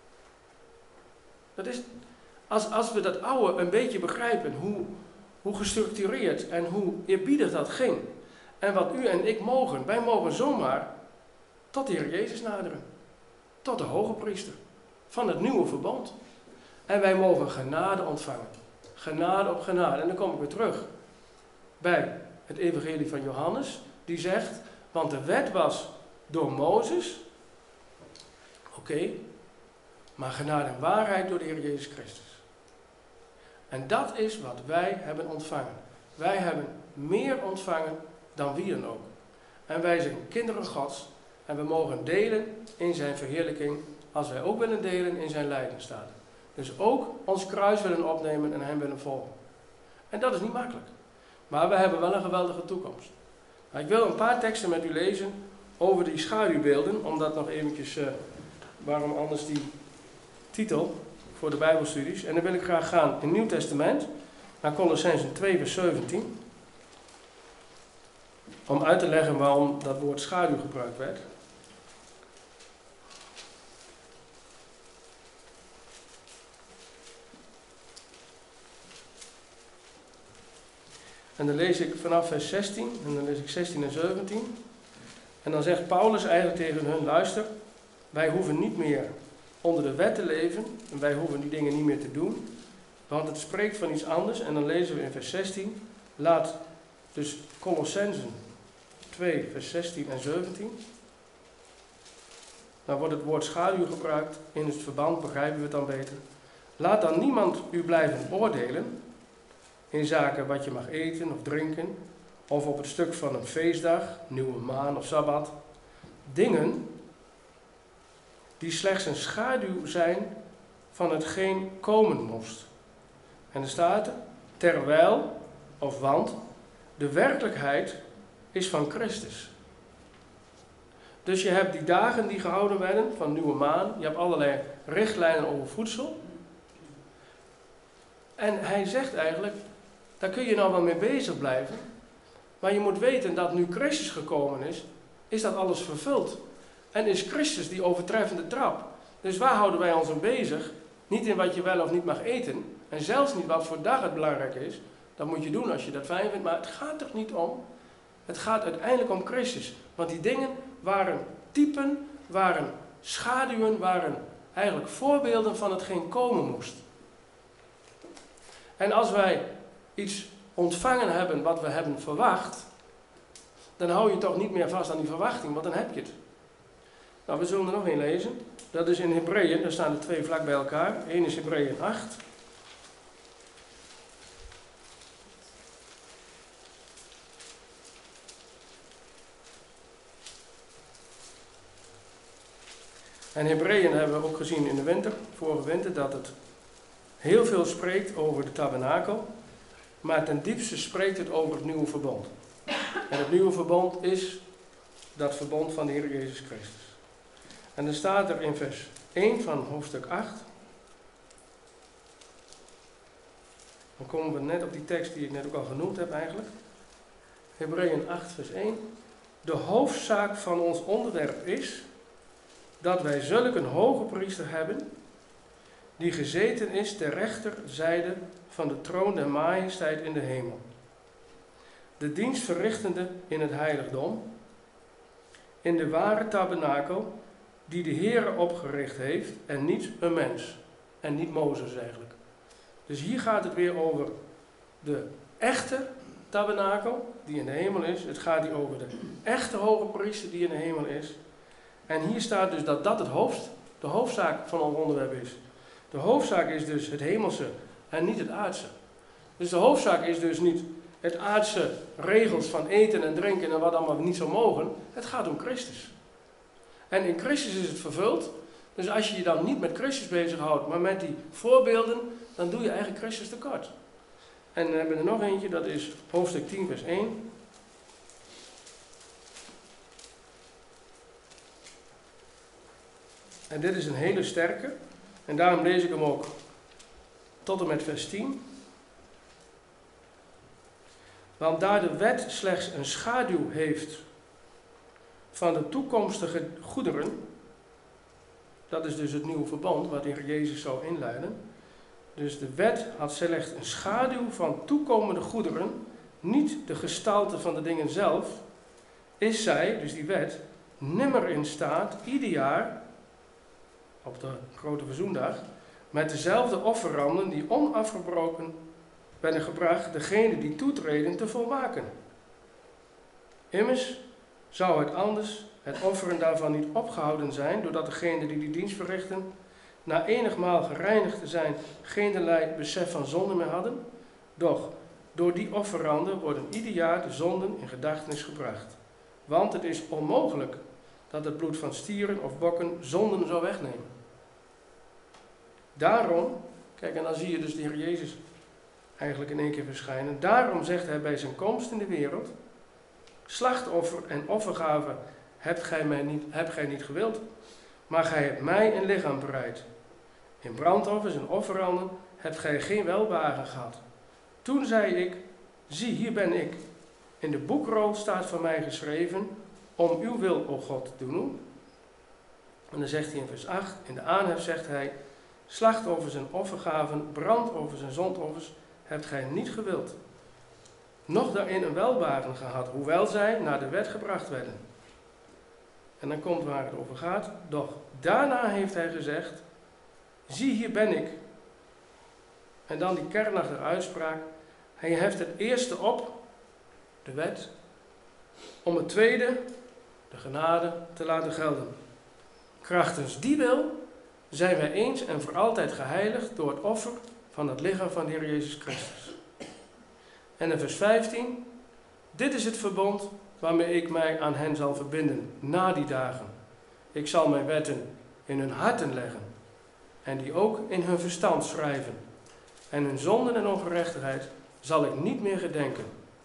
Dat is, als, als we dat oude een beetje begrijpen, hoe, hoe gestructureerd en hoe eerbiedig dat ging. En wat u en ik mogen, wij mogen zomaar tot de Heer Jezus naderen. Tot de hoge priester van het nieuwe verbond. En wij mogen genade ontvangen. Genade op genade. En dan kom ik weer terug bij het evangelie van Johannes. Die zegt, want de wet was door Mozes. Oké. Okay, maar genade en waarheid door de Heer Jezus Christus. En dat is wat wij hebben ontvangen. Wij hebben meer ontvangen dan wie dan ook. En wij zijn kinderen Gods. En we mogen delen in zijn verheerlijking. Als wij ook willen delen in zijn lijden staat. Dus ook ons kruis willen opnemen en hem willen volgen. En dat is niet makkelijk. Maar we hebben wel een geweldige toekomst. Nou, ik wil een paar teksten met u lezen over die schaduwbeelden. Omdat nog eventjes, uh, waarom anders die titel voor de Bijbelstudies. En dan wil ik graag gaan in het Nieuw Testament. naar Colossenzen twee vers zeventien. Om uit te leggen waarom dat woord schaduw gebruikt werd. En dan lees ik vanaf vers zestien, en dan lees ik zestien en zeventien. En dan zegt Paulus eigenlijk tegen hun, luister, wij hoeven niet meer onder de wet te leven, en wij hoeven die dingen niet meer te doen, want het spreekt van iets anders. En dan lezen we in vers zestien, laat dus Colossenzen twee vers zestien en zeventien. Dan wordt het woord schaduw gebruikt, in het verband begrijpen we het dan beter. Laat dan niemand u blijven oordelen in zaken wat je mag eten of drinken, of op het stuk van een feestdag, nieuwe maan of sabbat. Dingen die slechts een schaduw zijn van hetgeen komen moest. En er staat, terwijl, of want, de werkelijkheid is van Christus. Dus je hebt die dagen die gehouden werden, van nieuwe maan, je hebt allerlei richtlijnen over voedsel. En hij zegt eigenlijk, daar kun je nou wel mee bezig blijven. Maar je moet weten dat nu Christus gekomen is, is dat alles vervuld. En is Christus die overtreffende trap. Dus waar houden wij ons aan bezig? Niet in wat je wel of niet mag eten. En zelfs niet wat voor dag het belangrijk is. Dat moet je doen als je dat fijn vindt. Maar het gaat er niet om. Het gaat uiteindelijk om Christus. Want die dingen waren typen, waren schaduwen, waren eigenlijk voorbeelden van hetgeen komen moest. En als wij iets ontvangen hebben wat we hebben verwacht, dan hou je toch niet meer vast aan die verwachting, want dan heb je het. Nou, we zullen er nog één lezen. Dat is in Hebreeën, daar staan er twee vlak bij elkaar. Eén is Hebreeën acht. En Hebreeën hebben we ook gezien in de winter, vorige winter, dat het heel veel spreekt over de tabernakel. Maar ten diepste spreekt het over het nieuwe verbond. En het nieuwe verbond is dat verbond van de Heer Jezus Christus. En dan staat er in vers één van hoofdstuk acht. Dan komen we net op die tekst die ik net ook al genoemd heb eigenlijk. Hebreeën acht vers één. De hoofdzaak van ons onderwerp is dat wij zulk een hoge priester hebben, die gezeten is ter rechterzijde van de troon der majesteit in de hemel. De dienst verrichtende in het heiligdom, in de ware tabernakel, die de Heere opgericht heeft en niet een mens. En niet Mozes eigenlijk. Dus hier gaat het weer over de echte tabernakel die in de hemel is. Het gaat hier over de echte hoge priester die in de hemel is. En hier staat dus dat dat het hoofd, de hoofdzaak van ons onderwerp is. De hoofdzaak is dus het hemelse en niet het aardse. Dus de hoofdzaak is dus niet het aardse regels van eten en drinken en wat allemaal niet zo mogen. Het gaat om Christus. En in Christus is het vervuld. Dus als je je dan niet met Christus bezighoudt, maar met die voorbeelden, dan doe je eigenlijk Christus tekort. En dan hebben we er nog eentje, dat is hoofdstuk tien vers één. En dit is een hele sterke. En daarom lees ik hem ook tot en met vers tien. Want daar de wet slechts een schaduw heeft van de toekomstige goederen, dat is dus het nieuwe verbond wat de Heer Jezus zou inleiden. Dus de wet had slechts een schaduw van toekomende goederen, niet de gestalte van de dingen zelf, is zij, dus die wet, nimmer in staat ieder jaar op de grote verzoendag, met dezelfde offeranden die onafgebroken werden gebracht, degene die toetreden te volmaken. Immers zou het anders het offeren daarvan niet opgehouden zijn, doordat degenen die die dienst verrichten, na enigmaal gereinigd te zijn, geenerlei besef van zonde meer hadden. Doch door die offeranden worden ieder jaar de zonden in gedachtenis gebracht. Want het is onmogelijk dat het bloed van stieren of bokken zonden zou wegnemen. Daarom, kijk, en dan zie je dus de Heer Jezus eigenlijk in één keer verschijnen. Daarom zegt hij bij zijn komst in de wereld: slachtoffer en offergave hebt gij, mij niet, hebt gij niet gewild, maar gij hebt mij een lichaam bereid. In brandoffers en offeranden hebt gij geen welbehagen gehad. Toen zei ik, zie, hier ben ik. In de boekrol staat van mij geschreven, om uw wil, o God, te doen. En dan zegt hij in vers acht, in de aanhef zegt hij, slachtoffers en offergaven, brandoffers en zondoffers, hebt gij niet gewild. Nog daarin een welbaren gehad, hoewel zij naar de wet gebracht werden. En dan komt waar het over gaat. Doch daarna heeft hij gezegd, zie, hier ben ik. En dan die kernachtige uitspraak, hij heft het eerste op, de wet, om het tweede, de genade, te laten gelden. Krachtens die wil zijn wij eens en voor altijd geheiligd door het offer van het lichaam van de Heer Jezus Christus. En in vers vijftien, dit is het verbond waarmee ik mij aan hen zal verbinden na die dagen. Ik zal mijn wetten in hun harten leggen en die ook in hun verstand schrijven. En hun zonden en ongerechtigheid zal ik niet meer gedenken.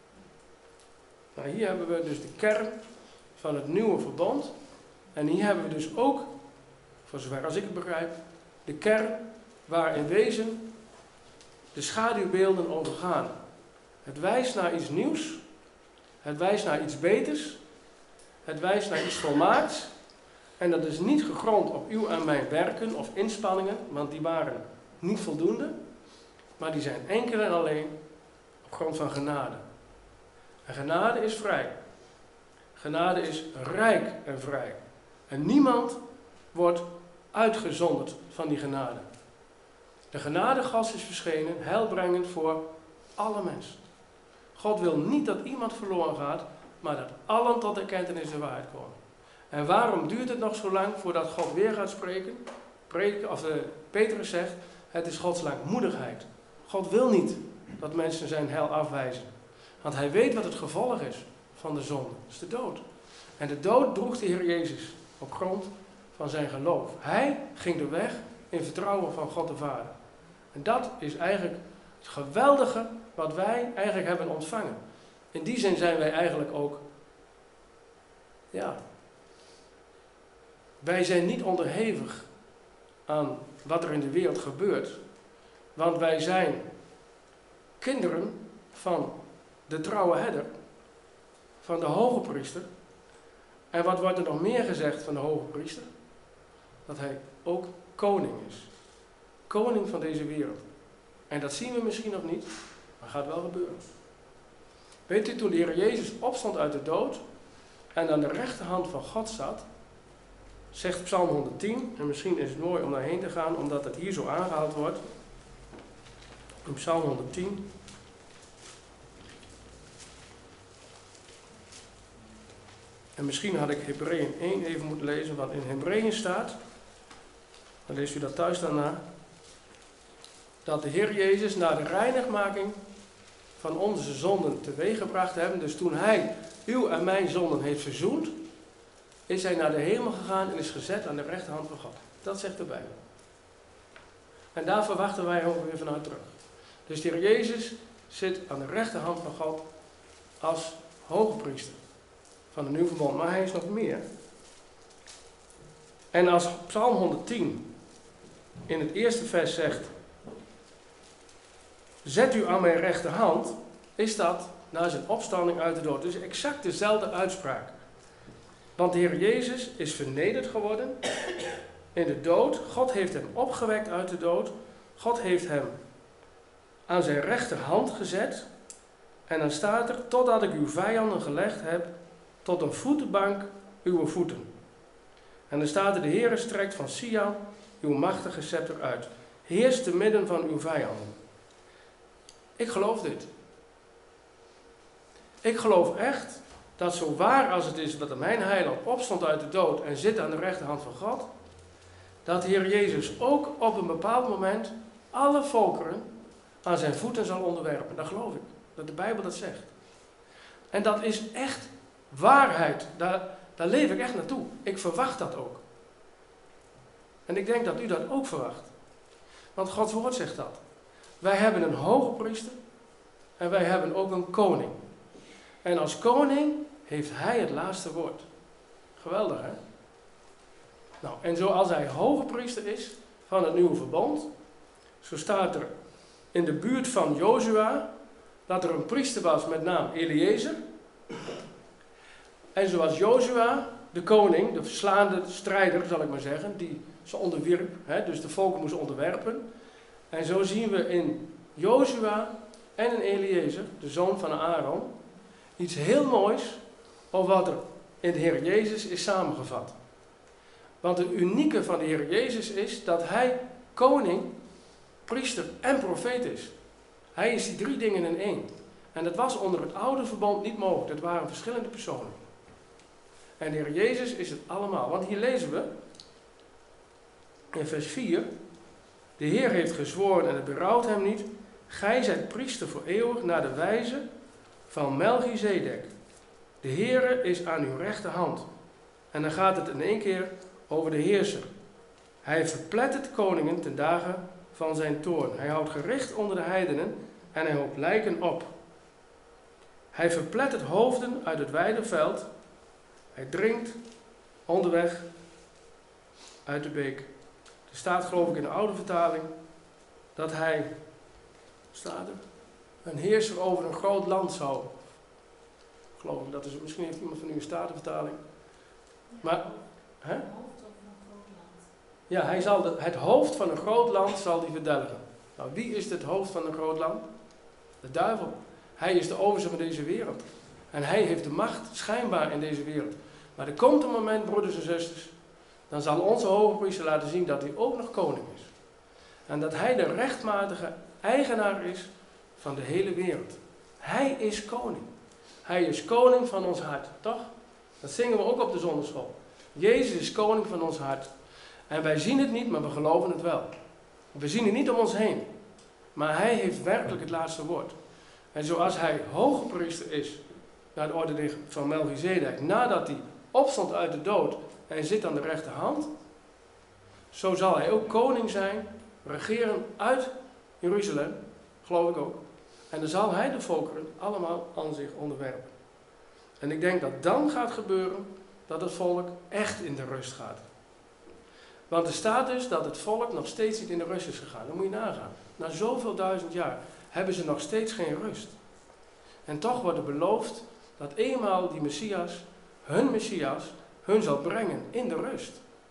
Nou, hier hebben we dus de kern van het nieuwe verbond. En hier hebben we dus ook, voor zover als ik het begrijp, de kern waar in wezen de schaduwbeelden over gaan. Het wijst naar iets nieuws. Het wijst naar iets beters. Het wijst naar iets volmaakts. En dat is niet gegrond op uw en mijn werken of inspanningen, want die waren niet voldoende. Maar die zijn enkel en alleen op grond van genade. En genade is vrij. Genade is rijk en vrij. En niemand wordt uitgezonderd van die genade. De genade Gods is verschenen, heilbrengend voor alle mensen. God wil niet dat iemand verloren gaat, maar dat allen tot erkentenis der waarheid komen. En waarom duurt het nog zo lang voordat God weer gaat spreken? Preken, of uh, Petrus zegt, het is Gods langmoedigheid. God wil niet dat mensen zijn heil afwijzen. Want hij weet wat het gevolg is van de zonde. Dat is de dood. En de dood droeg de Heer Jezus op grond van zijn geloof. Hij ging de weg in vertrouwen van God de Vader. En dat is eigenlijk het geweldige wat wij eigenlijk hebben ontvangen. In die zin zijn wij eigenlijk ook, ja, wij zijn niet onderhevig aan wat er in de wereld gebeurt. Want wij zijn kinderen van de trouwe herder, van de hoge priester. En wat wordt er nog meer gezegd van de hoge priester? Dat hij ook koning is. Koning van deze wereld. En dat zien we misschien nog niet, maar gaat wel gebeuren. Weet u, toen de Heer Jezus opstond uit de dood en aan de rechterhand van God zat, zegt Psalm honderdtien, en misschien is het mooi om daarheen te gaan, omdat het hier zo aangehaald wordt. In Psalm honderdtien. En misschien had ik Hebreeën één even moeten lezen, want in Hebreeën staat, dan leest u dat thuis daarna, dat de Heer Jezus na de reinigmaking van onze zonden teweeggebracht hebben, dus toen hij uw en mijn zonden heeft verzoend, is hij naar de hemel gegaan en is gezet aan de rechterhand van God. Dat zegt de Bijbel. En daar verwachten wij ook weer vanuit terug. Dus de Heer Jezus zit aan de rechterhand van God als hoge priester van het nieuwe verbond. Maar hij is nog meer. En als Psalm honderdtien in het eerste vers zegt, zet u aan mijn rechterhand, is dat na zijn opstanding uit de dood. Dus exact dezelfde uitspraak. Want de Heer Jezus is vernederd geworden in de dood. God heeft hem opgewekt uit de dood. God heeft hem aan zijn rechterhand gezet. En dan staat er, totdat ik uw vijanden gelegd heb, tot een voetenbank uw voeten. En dan staat er, de Heer strekt van Sion uw machtige scepter uit. Heers te midden van uw vijanden. Ik geloof dit. Ik geloof echt dat zo waar als het is dat mijn heiland opstond uit de dood en zit aan de rechterhand van God, dat de Heer Jezus ook op een bepaald moment alle volkeren aan zijn voeten zal onderwerpen. Dat geloof ik. Dat de Bijbel dat zegt. En dat is echt waarheid. Daar, daar leef ik echt naartoe. Ik verwacht dat ook. En ik denk dat u dat ook verwacht. Want Gods woord zegt dat. Wij hebben een hoge priester en wij hebben ook een koning. En als koning heeft hij het laatste woord. Geweldig, hè? Nou, en zoals hij hoge priester is van het nieuwe verbond, zo staat er in de buurt van Jozua, dat er een priester was met naam Eliezer. En zoals Jozua, de koning, de verslaande strijder zal ik maar zeggen, die ze onderwierp, hè, dus de volken moesten onderwerpen. En zo zien we in Jozua en in Eliezer, de zoon van Aaron, iets heel moois over wat er in de Heer Jezus is samengevat. Want het unieke van de Heer Jezus is dat hij koning, priester en profeet is. Hij is die drie dingen in één. En dat was onder het oude verbond niet mogelijk. Dat waren verschillende personen. En de Heer Jezus is het allemaal. Want hier lezen we in vers vier. De Heer heeft gezworen en het berouwt hem niet. Gij zijt priester voor eeuwig naar de wijze van Melchizedek. De Heere is aan uw rechterhand. En dan gaat het in één keer over de heerser. Hij verplettert koningen ten dagen van zijn toorn. Hij houdt gericht onder de heidenen en hij hoopt lijken op. Hij verplettert hoofden uit het wijde veld. Hij drinkt onderweg uit de beek. Er staat geloof ik in de oude vertaling dat hij, staat er, een heerser over een groot land zou. Geloof ik, dat is, misschien heeft iemand van u een statenvertaling. Maar, hè? Ja, hij zal de, het hoofd van een groot land zal hij verdelgen. Nou, wie is het hoofd van een groot land? De duivel. Hij is de overste van deze wereld. En hij heeft de macht schijnbaar in deze wereld. Maar er komt een moment, broeders en zusters, dan zal onze hoge priester laten zien dat hij ook nog koning is. En dat hij de rechtmatige eigenaar is van de hele wereld. Hij is koning. Hij is koning van ons hart, toch? Dat zingen we ook op de zondagschool. Jezus is koning van ons hart. En wij zien het niet, maar we geloven het wel. We zien het niet om ons heen. Maar hij heeft werkelijk het laatste woord. En zoals hij hoge priester is, naar de orde van Melchizedek, nadat hij opstond uit de dood en zit aan de rechterhand, zo zal hij ook koning zijn, regeren uit Jeruzalem, geloof ik ook. En dan zal hij de volkeren allemaal aan zich onderwerpen. En ik denk dat dan gaat gebeuren dat het volk echt in de rust gaat. Want er staat dus dat het volk nog steeds niet in de rust is gegaan. Dan moet je nagaan. Na zoveel duizend jaar hebben ze nog steeds geen rust. En toch wordt er beloofd dat eenmaal die Messias, hun Messias, hun zal brengen in de rust.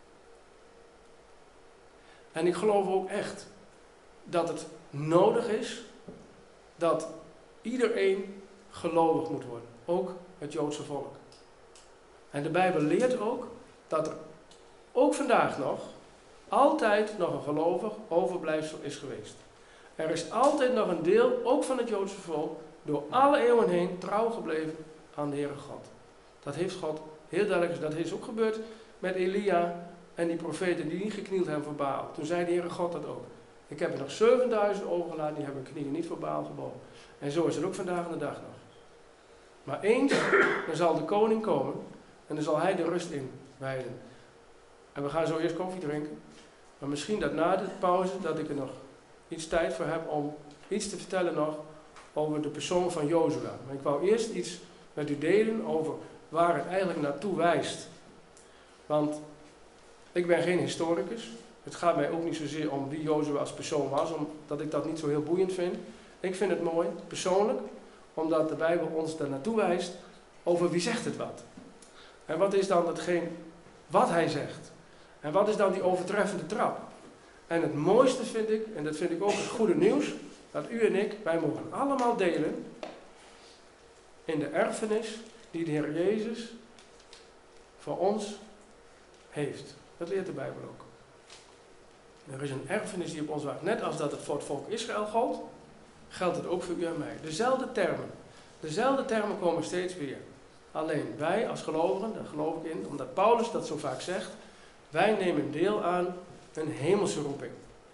En ik geloof ook echt dat het nodig is dat iedereen gelovig moet worden. Ook het Joodse volk. En de Bijbel leert ook dat er ook vandaag nog altijd nog een gelovig overblijfsel is geweest. Er is altijd nog een deel, ook van het Joodse volk, door alle eeuwen heen trouw gebleven aan de Heere God. Dat heeft God heel duidelijk, dat is ook gebeurd met Elia en die profeten die niet geknield hebben voor Baal. Toen zei de Heere God dat ook. Ik heb er nog zevenduizend overgelaten, die hebben knieën niet voor Baal gebogen. En zo is het ook vandaag aan de dag nog. Maar eens, dan zal de koning komen en dan zal hij de rust inwijden. En we gaan zo eerst koffie drinken. Maar misschien dat na de pauze, dat ik er nog iets tijd voor heb om iets te vertellen nog over de persoon van Jozua. Maar ik wou eerst iets met u delen over waar het eigenlijk naartoe wijst. Want ik ben geen historicus. Het gaat mij ook niet zozeer om wie Jozua als persoon was, omdat ik dat niet zo heel boeiend vind. Ik vind het mooi, persoonlijk, omdat de Bijbel ons daar naartoe wijst over wie zegt het wat. En wat is dan hetgeen wat hij zegt. En wat is dan die overtreffende trap? En het mooiste vind ik, en dat vind ik ook het goede nieuws, dat u en ik, wij mogen allemaal delen in de erfenis die de Heer Jezus voor ons heeft. Dat leert de Bijbel ook. Er is een erfenis die op ons wacht. Net als dat het voor het volk Israël gold, geldt het ook voor u en mij. Dezelfde termen. Dezelfde termen komen steeds weer. Alleen wij als gelovigen, daar geloof ik in, omdat Paulus dat zo vaak zegt, wij nemen deel aan een hemelse roeping.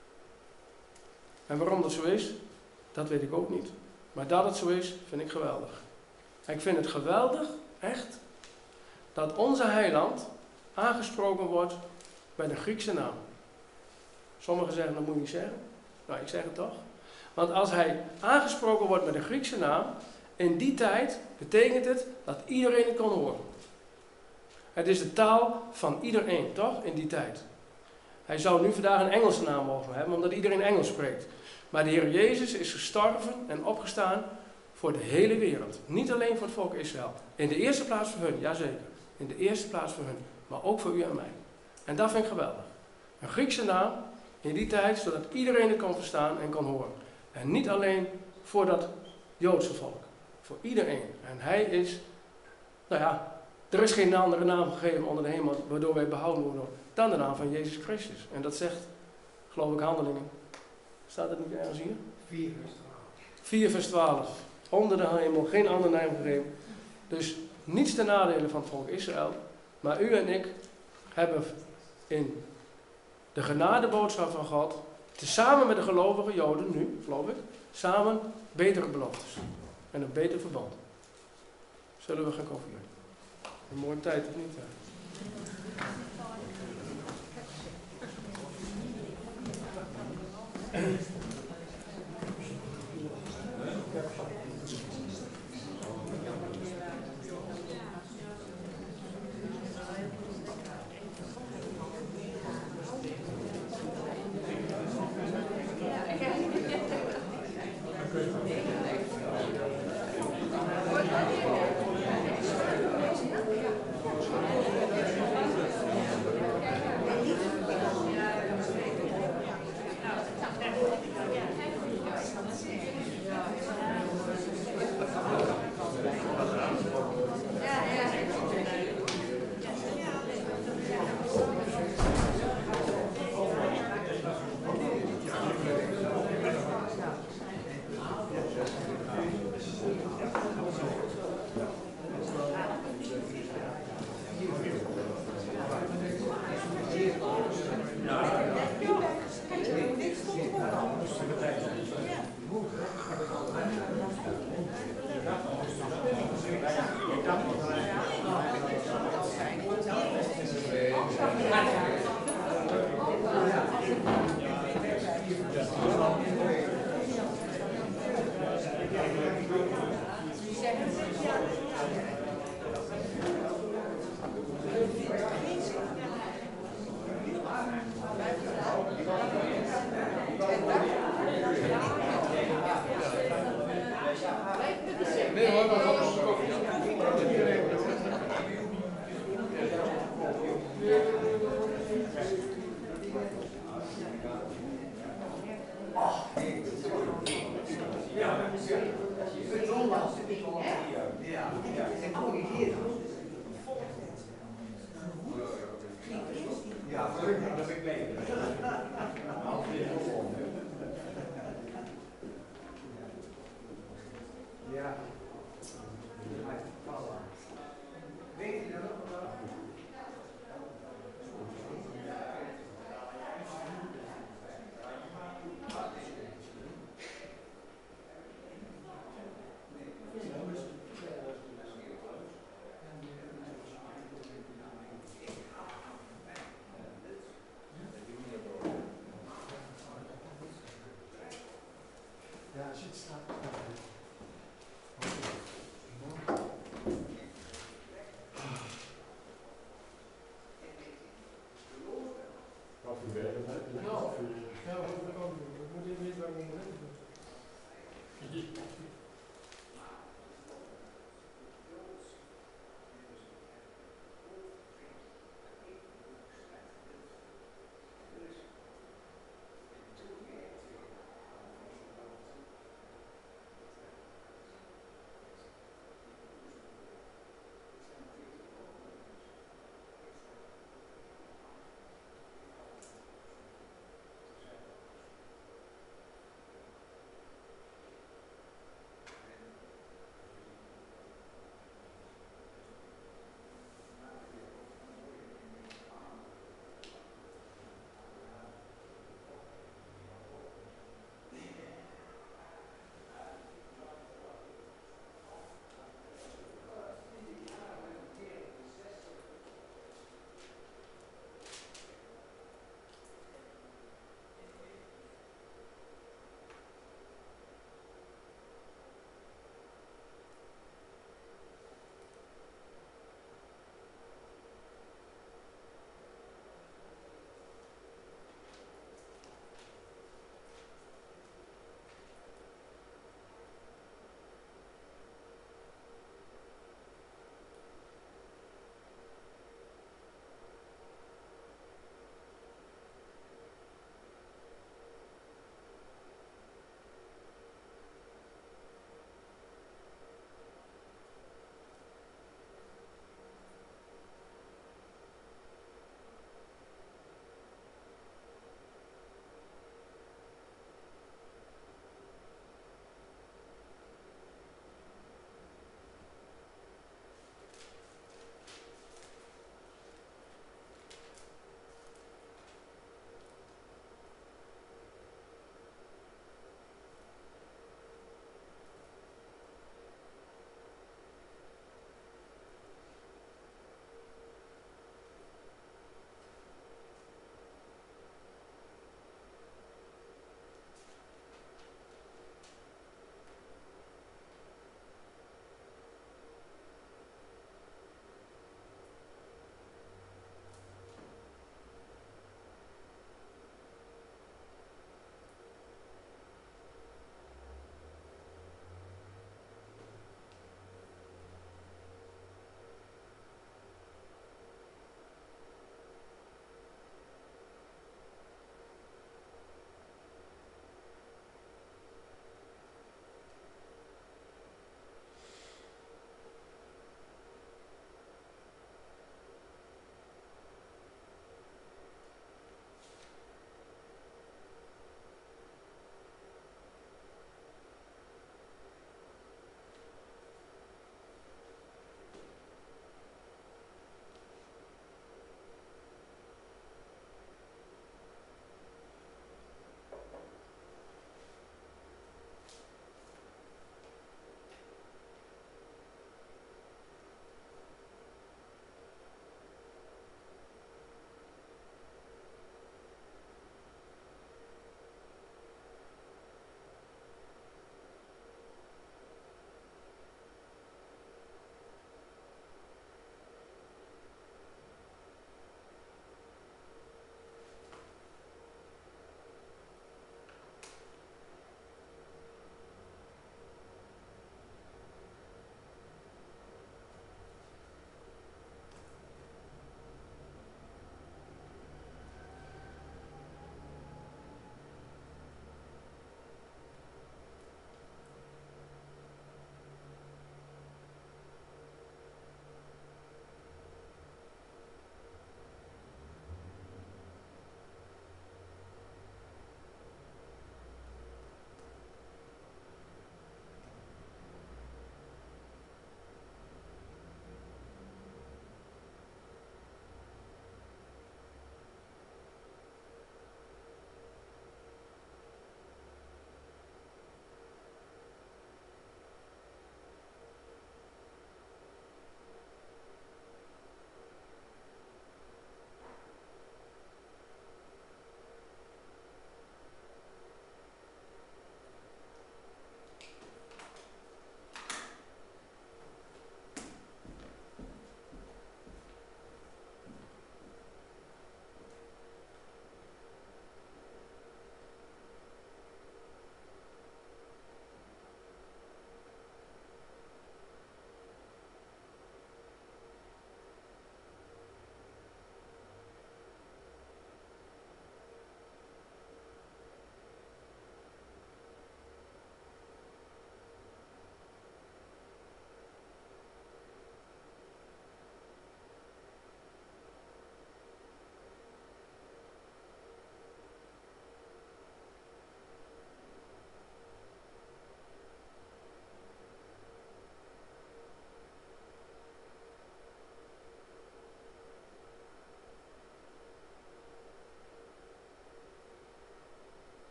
En waarom dat zo is, dat weet ik ook niet. Maar dat het zo is, vind ik geweldig. En ik vind het geweldig, echt, dat onze heiland aangesproken wordt bij de Griekse naam. Sommigen zeggen, dat moet je niet zeggen. Nou, ik zeg het toch. Want als hij aangesproken wordt met de Griekse naam, in die tijd betekent het dat iedereen het kon horen. Het is de taal van iedereen, toch? In die tijd. Hij zou nu vandaag een Engelse naam mogen hebben, omdat iedereen Engels spreekt. Maar de Heer Jezus is gestorven en opgestaan voor de hele wereld. Niet alleen voor het volk Israël. In de eerste plaats voor hun, jazeker. In de eerste plaats voor hun. Maar ook voor u en mij. En dat vind ik geweldig. Een Griekse naam in die tijd, zodat iedereen het kon verstaan en kon horen. En niet alleen voor dat Joodse volk. Voor iedereen. En hij is, nou ja, er is geen andere naam gegeven onder de hemel waardoor wij behouden worden dan de naam van Jezus Christus. En dat zegt, geloof ik, Handelingen. Staat het niet ergens hier? vier vers twaalf. vier vers twaalf. Onder de hemel, geen andere naam gegeven. Dus niets ten nadele van het volk Israël. Maar u en ik hebben in de genadeboodschap van God, tezamen met de gelovige Joden nu, geloof ik, samen betere beloftes. En een beter verband. Zullen we gaan koffie? Een mooie tijd, of niet?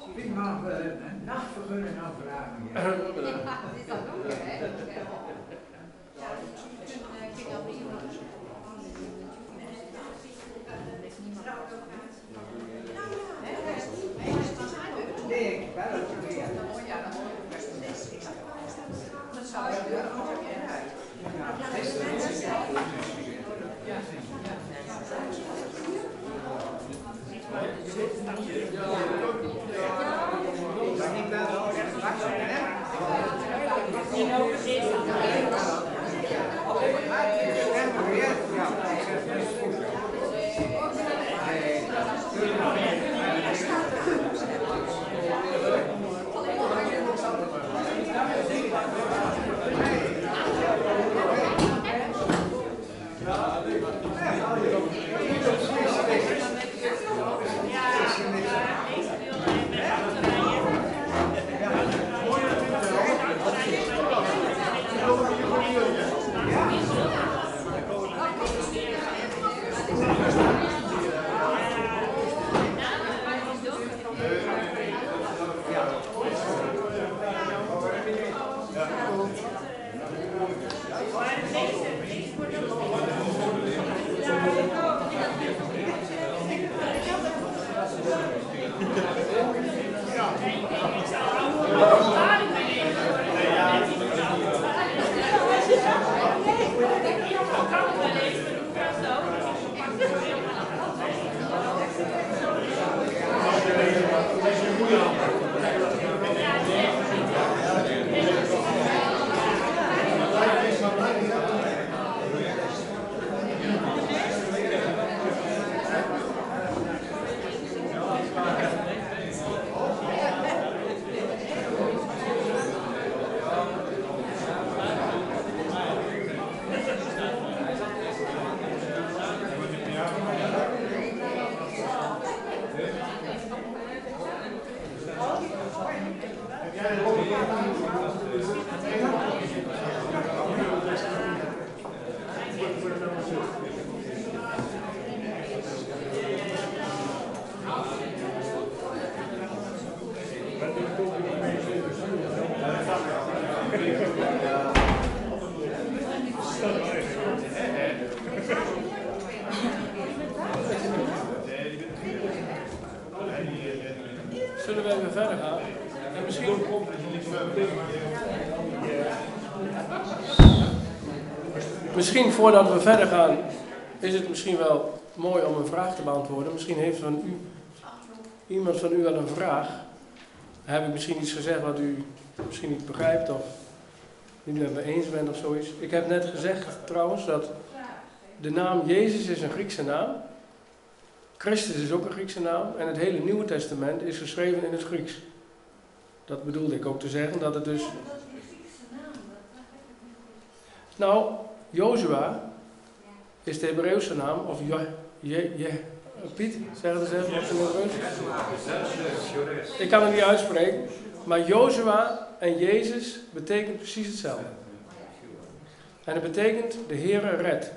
Ik mag wel een nachtvergunning aanvragen. Ja. Ja, het is al donker, hè? Ja, ik vind dat iemand. Nee, ik bel het weer. Ja, dan hoor ik best wel. Dat zou ik Zullen we even verder gaan? En misschien Misschien voordat we verder gaan, is het misschien wel mooi om een vraag te beantwoorden. Misschien heeft van u, iemand van u wel een vraag. Heb ik misschien iets gezegd wat u misschien niet begrijpt of niet met me eens bent of zoiets. Ik heb net gezegd trouwens dat de naam Jezus is een Griekse naam. Christus is ook een Griekse naam. En het hele Nieuwe Testament is geschreven in het Grieks. Dat bedoelde ik ook te zeggen, dat het dus... Nou, Jozua is de Hebreeuwse naam, of Je, Je, Je, Piet, zeggen ze even op zijn Hebreeuws? Ik kan het niet uitspreken, maar Jozua en Jezus betekent precies hetzelfde. En het betekent de Heere redt.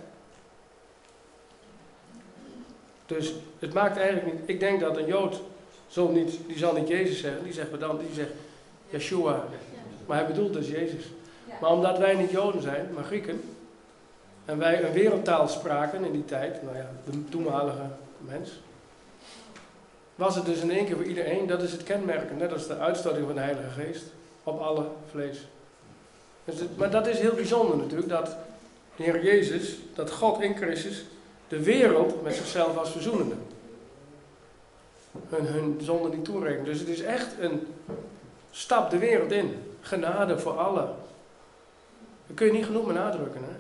Dus het maakt eigenlijk niet, ik denk dat een Jood zal niet, die zal niet Jezus zeggen, die zegt maar dan, die zegt Yeshua. Maar hij bedoelt dus Jezus. Maar omdat wij niet Joden zijn, maar Grieken, en wij een wereldtaal spraken in die tijd, nou ja, de toenmalige mens, was het dus in één keer voor iedereen, dat is het kenmerken, net als de uitstorting van de Heilige Geest, op alle vlees. Dus het, maar dat is heel bijzonder natuurlijk, dat de Heer Jezus, dat God in Christus, de wereld met zichzelf als verzoenende. Hun, hun zonde niet toerekenen. Dus het is echt een stap de wereld in. Genade voor allen. Dat kun je niet genoeg benadrukken. Hè?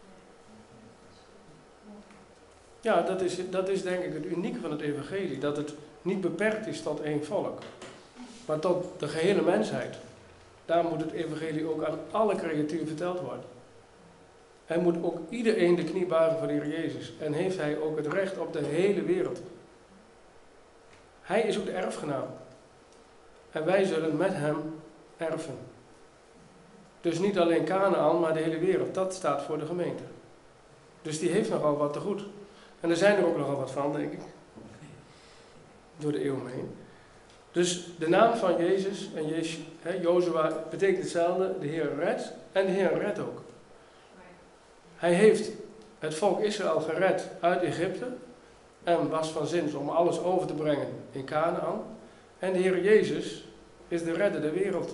Ja, dat is, dat is denk ik het unieke van het evangelie. Dat het niet beperkt is tot één volk. Maar tot de gehele mensheid. Daar moet het evangelie ook aan alle creaturen verteld worden. Hij moet ook iedereen de knie buigen voor de Heer Jezus. En heeft hij ook het recht op de hele wereld. Hij is ook de erfgenaam. En wij zullen met hem erven. Dus niet alleen Kanaan, maar de hele wereld. Dat staat voor de gemeente. Dus die heeft nogal wat te goed. En er zijn er ook nogal wat van, denk ik. Door de eeuwen heen. Dus de naam van Jezus en Jezus, hè, Jozua betekent hetzelfde, de Heer redt en de Heer redt ook. Hij heeft het volk Israël gered uit Egypte en was van zins om alles over te brengen in Kanaan. En de Heer Jezus is de redder der wereld.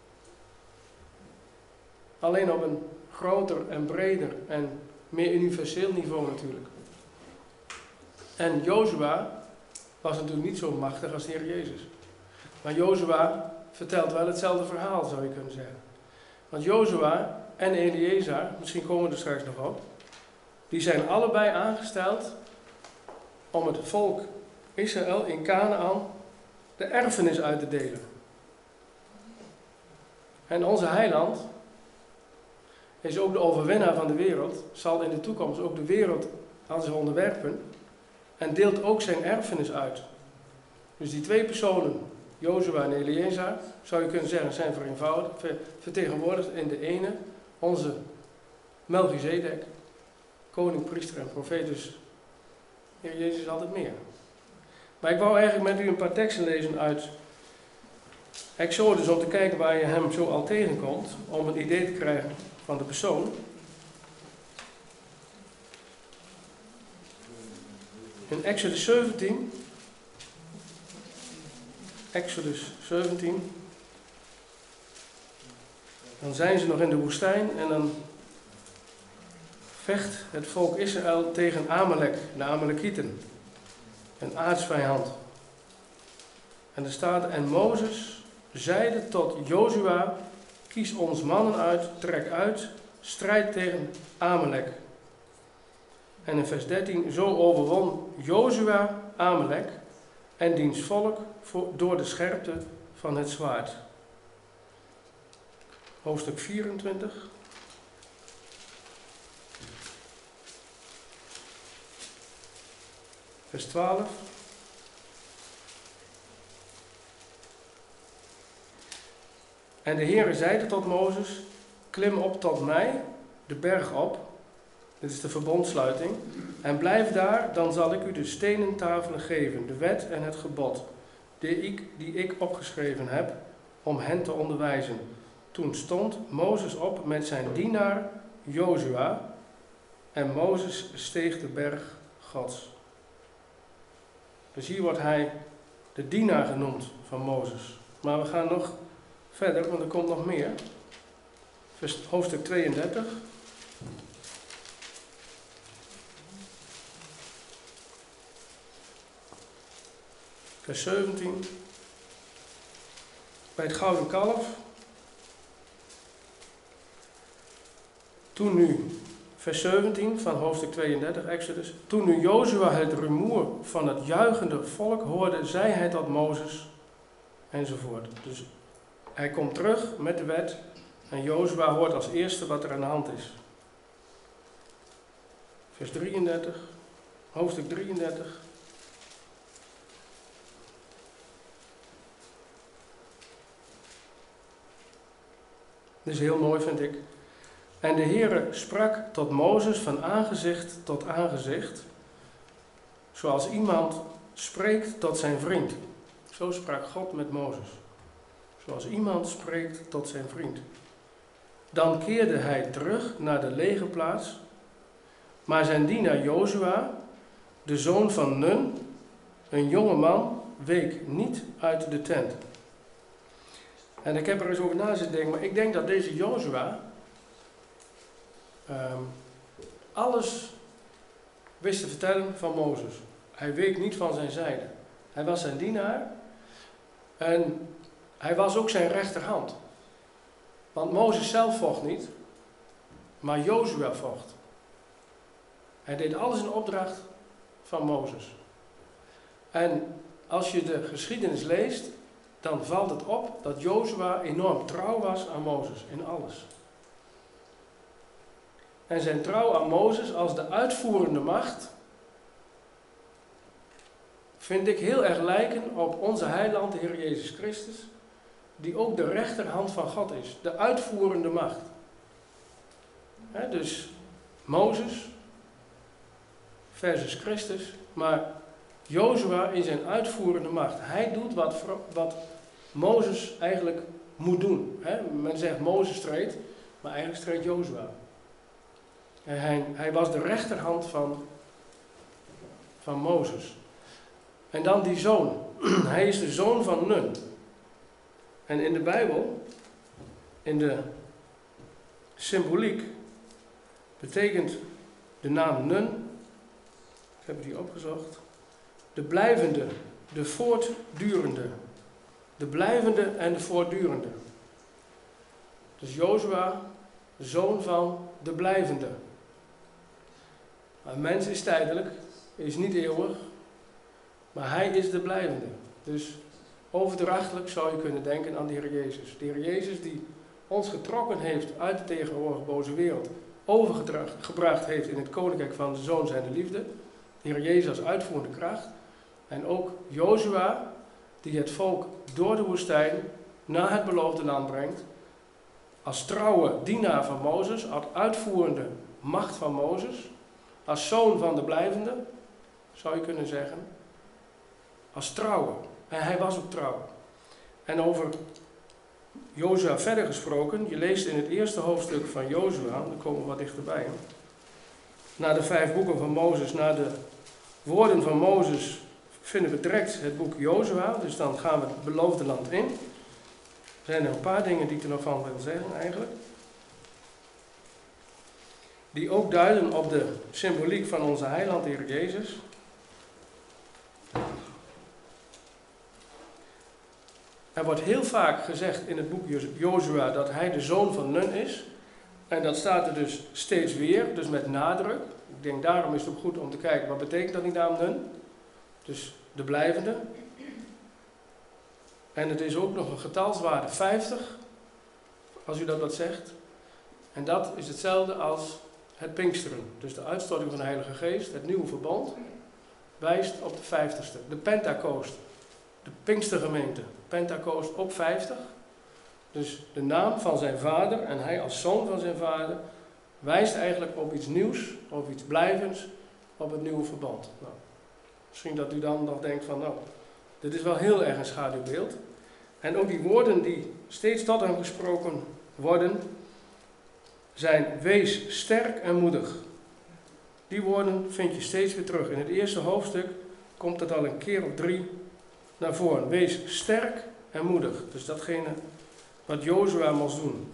Alleen op een groter en breder en meer universeel niveau natuurlijk. En Jozua was natuurlijk niet zo machtig als de Heer Jezus. Maar Jozua vertelt wel hetzelfde verhaal, zou je kunnen zeggen. Want Jozua en Eleazar, misschien komen we er straks nog op, die zijn allebei aangesteld om het volk Israël in Kanaan de erfenis uit te delen. En onze heiland is ook de overwinnaar van de wereld, zal in de toekomst ook de wereld aan zich onderwerpen en deelt ook zijn erfenis uit. Dus die twee personen, Jozua en Eleazar, zou je kunnen zeggen, zijn vertegenwoordigd in de ene, onze Melchizedek, koning, priester en profeet. Dus Heer Jezus is altijd meer. Maar ik wou eigenlijk met u een paar teksten lezen uit Exodus om te kijken waar je hem zo al tegenkomt, om een idee te krijgen van de persoon. In Exodus zeventien, Exodus zeventien, dan zijn ze nog in de woestijn en dan vecht het volk Israël tegen Amalek, de Amalekieten, een aartsvijand. En er staat, en Mozes zeide tot Jozua, kies ons mannen uit, trek uit, strijd tegen Amalek. En in vers dertien, zo overwon Jozua Amalek en diens volk voor, door de scherpte van het zwaard. Hoofdstuk vierentwintig. Vers twaalf. En de Heere zeide tot Mozes, klim op tot mij, de berg op, dit is de verbondsluiting, en blijf daar, dan zal ik u de stenen tafelen geven, de wet en het gebod, die ik, die ik opgeschreven heb, om hen te onderwijzen. Toen stond Mozes op met zijn dienaar Jozua, en Mozes steeg de berg Gods. Dus hier wordt hij de dienaar genoemd van Mozes. Maar we gaan nog verder, want er komt nog meer. Vers, hoofdstuk tweeëndertig. Vers zeventien. Bij het gouden kalf. Toen nu, vers zeventien van hoofdstuk tweeëndertig, Exodus. Toen nu Jozua het rumoer van het juichende volk hoorde, zei hij tot Mozes, enzovoort. Dus hij komt terug met de wet en Jozua hoort als eerste wat er aan de hand is. Vers drieëndertig, hoofdstuk drieëndertig. Dit is heel mooi, vind ik. En de Heere sprak tot Mozes van aangezicht tot aangezicht, zoals iemand spreekt tot zijn vriend. Zo sprak God met Mozes. Zoals iemand spreekt tot zijn vriend. Dan keerde hij terug naar de legerplaats, maar zijn dienaar Jozua, de zoon van Nun, een jonge man, week niet uit de tent. En ik heb er eens over na zitten denken, maar ik denk dat deze Jozua um, alles wist te vertellen van Mozes. Hij week niet van zijn zijde. Hij was zijn dienaar en hij was ook zijn rechterhand. Want Mozes zelf vocht niet, maar Jozua vocht. Hij deed alles in opdracht van Mozes. En als je de geschiedenis leest, dan valt het op dat Jozua enorm trouw was aan Mozes in alles. En zijn trouw aan Mozes als de uitvoerende macht vind ik heel erg lijken op onze heiland, de Heer Jezus Christus, die ook de rechterhand van God is, de uitvoerende macht. He, dus Mozes versus Christus, maar Jozua in zijn uitvoerende macht. Hij doet wat, wat Mozes eigenlijk moet doen. Hè? Men zegt Mozes streed, maar eigenlijk streed Jozua. Hij, hij was de rechterhand van, van Mozes. En dan die zoon. Hij is de zoon van Nun. En in de Bijbel, in de symboliek, betekent de naam Nun, ik heb het hier opgezocht, de blijvende, de voortdurende. De blijvende en de voortdurende. Dus Jozua, de zoon van de blijvende. Een mens is tijdelijk, is niet eeuwig, maar hij is de blijvende. Dus overdrachtelijk zou je kunnen denken aan de Heer Jezus. De Heer Jezus die ons getrokken heeft uit de tegenwoordige boze wereld, overgebracht heeft in het koninkrijk van de Zoon zijn de liefde. De Heer Jezus als uitvoerende kracht. En ook Jozua, die het volk door de woestijn naar het beloofde land brengt, als trouwe dienaar van Mozes, als uitvoerende macht van Mozes, als zoon van de blijvende, zou je kunnen zeggen, als trouwe. En hij was ook trouw. En over Jozua verder gesproken, je leest in het eerste hoofdstuk van Jozua, dan komen we wat dichterbij, na de vijf boeken van Mozes, na de woorden van Mozes, vinden we direct het boek Jozua, dus dan gaan we het beloofde land in. Er zijn er een paar dingen die ik er nog van wil zeggen eigenlijk. Die ook duiden op de symboliek van onze heiland, de Heer Jezus. Er wordt heel vaak gezegd in het boek Jozua dat hij de zoon van Nun is. En dat staat er dus steeds weer, dus met nadruk. Ik denk daarom is het ook goed om te kijken, wat betekent dat die naam Nun? Dus de blijvende. En het is ook nog een getalswaarde vijftig, als u dat wat zegt. En dat is hetzelfde als het Pinksteren. Dus de uitstorting van de Heilige Geest, het nieuwe verbond, wijst op de vijftigste. De Pentecost, de Pinkstergemeente, Pentecost op vijftig. Dus de naam van zijn vader en hij als zoon van zijn vader wijst eigenlijk op iets nieuws, op iets blijvends, op het nieuwe verbond. Nou, misschien dat u dan nog denkt van, nou, dit is wel heel erg een schaduwbeeld. En ook die woorden die steeds tot hem gesproken worden, zijn wees sterk en moedig. Die woorden vind je steeds weer terug. In het eerste hoofdstuk komt het al een keer of drie naar voren. Wees sterk en moedig. Dus datgene wat Jozua moest doen.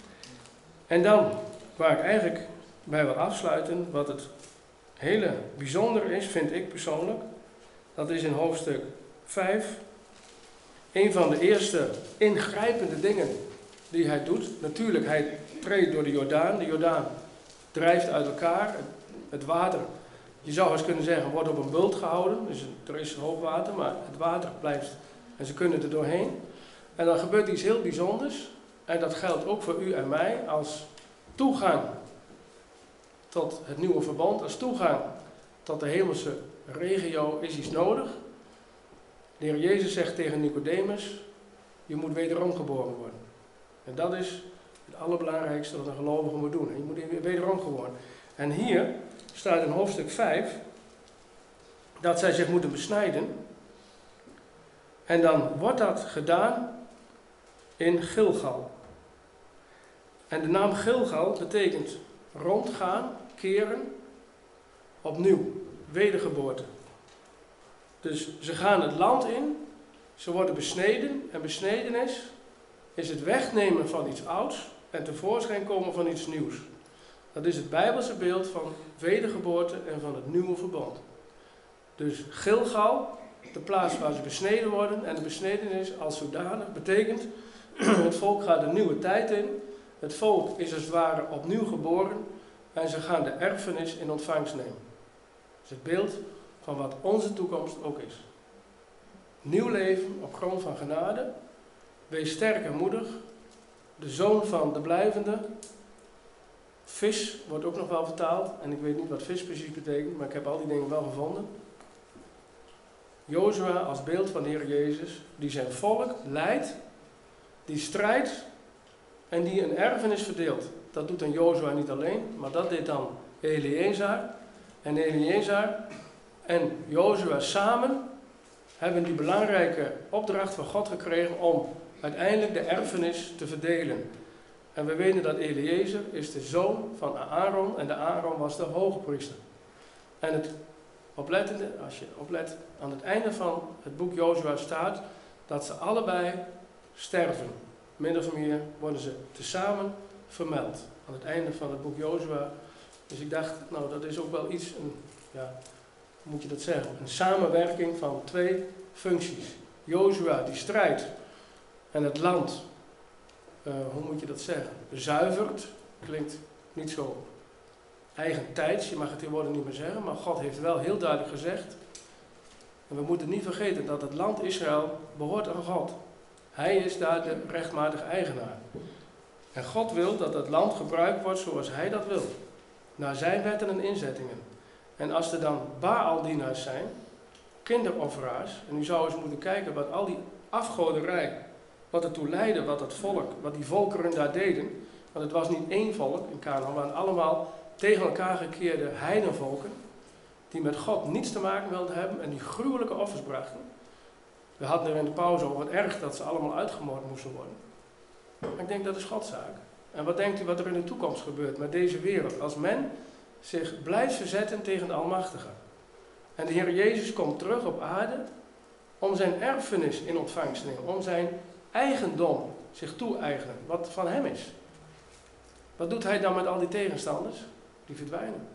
En dan, waar ik eigenlijk bij wil afsluiten, wat het hele bijzonder is, vind ik persoonlijk, dat is in hoofdstuk vijf, een van de eerste ingrijpende dingen die hij doet. Natuurlijk, hij treedt door de Jordaan. De Jordaan drijft uit elkaar. Het water, je zou eens kunnen zeggen, wordt op een bult gehouden. Dus er is hoogwater, maar het water blijft en ze kunnen er doorheen. En dan gebeurt iets heel bijzonders. En dat geldt ook voor u en mij als toegang tot het nieuwe verbond. Als toegang tot de hemelse regio is iets nodig. De Heer Jezus zegt tegen Nicodemus, je moet wederom geboren worden. En dat is het allerbelangrijkste wat een gelovige moet doen. Je moet wederom geboren worden. En hier staat in hoofdstuk vijf dat zij zich moeten besnijden. En dan wordt dat gedaan in Gilgal. En de naam Gilgal betekent rondgaan, keren, opnieuw, wedergeboorte. Dus ze gaan het land in, ze worden besneden en besnedenis is het wegnemen van iets ouds en tevoorschijn komen van iets nieuws. Dat is het Bijbelse beeld van wedergeboorte en van het nieuwe verbond. Dus Gilgal, de plaats waar ze besneden worden, en de besnedenis als zodanig betekent, het volk gaat een nieuwe tijd in, het volk is als het ware opnieuw geboren en ze gaan de erfenis in ontvangst nemen. Dat is het beeld van wat onze toekomst ook is. Nieuw leven op grond van genade, wees sterk en moedig, de zoon van de blijvende. Vis wordt ook nog wel vertaald en ik weet niet wat vis precies betekent, maar ik heb al die dingen wel gevonden. Jozua als beeld van de Heer Jezus, die zijn volk leidt, die strijdt en die een erfenis verdeelt. Dat doet dan Jozua niet alleen, maar dat deed dan Eleazar. En Eleazar en Jozua samen hebben die belangrijke opdracht van God gekregen om uiteindelijk de erfenis te verdelen. En we weten dat Eliezer is de zoon van Aaron en de Aaron was de hogepriester. En het oplettende, als je oplet, aan het einde van het boek Jozua staat dat ze allebei sterven. Min of meer worden ze tezamen vermeld. Aan het einde van het boek Jozua. Dus ik dacht, nou dat is ook wel iets, een, ja, hoe moet je dat zeggen? Een samenwerking van twee functies. Jozua die strijdt en het land, uh, hoe moet je dat zeggen? Zuivert, klinkt niet zo eigentijds, je mag het tegenwoordig niet meer zeggen, maar God heeft wel heel duidelijk gezegd. En we moeten niet vergeten dat het land Israël behoort aan God. Hij is daar de rechtmatige eigenaar. En God wil dat het land gebruikt wordt zoals hij dat wil. Naar zijn wetten en inzettingen. En als er dan Baal-dienaars zijn, kinderofferaars, en u zou eens moeten kijken wat al die afgoderij, wat ertoe leidde, wat het volk, wat die volkeren daar deden. Want het was niet één volk in Canaan, maar waren allemaal tegen elkaar gekeerde heidenvolken, die met God niets te maken wilden hebben en die gruwelijke offers brachten. We hadden er in de pauze over het erg dat ze allemaal uitgemoord moesten worden. Maar ik denk dat is Gods zaak. En wat denkt u wat er in de toekomst gebeurt met deze wereld? Als men zich blijft verzetten tegen de Almachtige. En de Heer Jezus komt terug op aarde om zijn erfenis in ontvangst te nemen. Om zijn eigendom zich toe-eigenen, wat van hem is. Wat doet hij dan met al die tegenstanders? Die verdwijnen.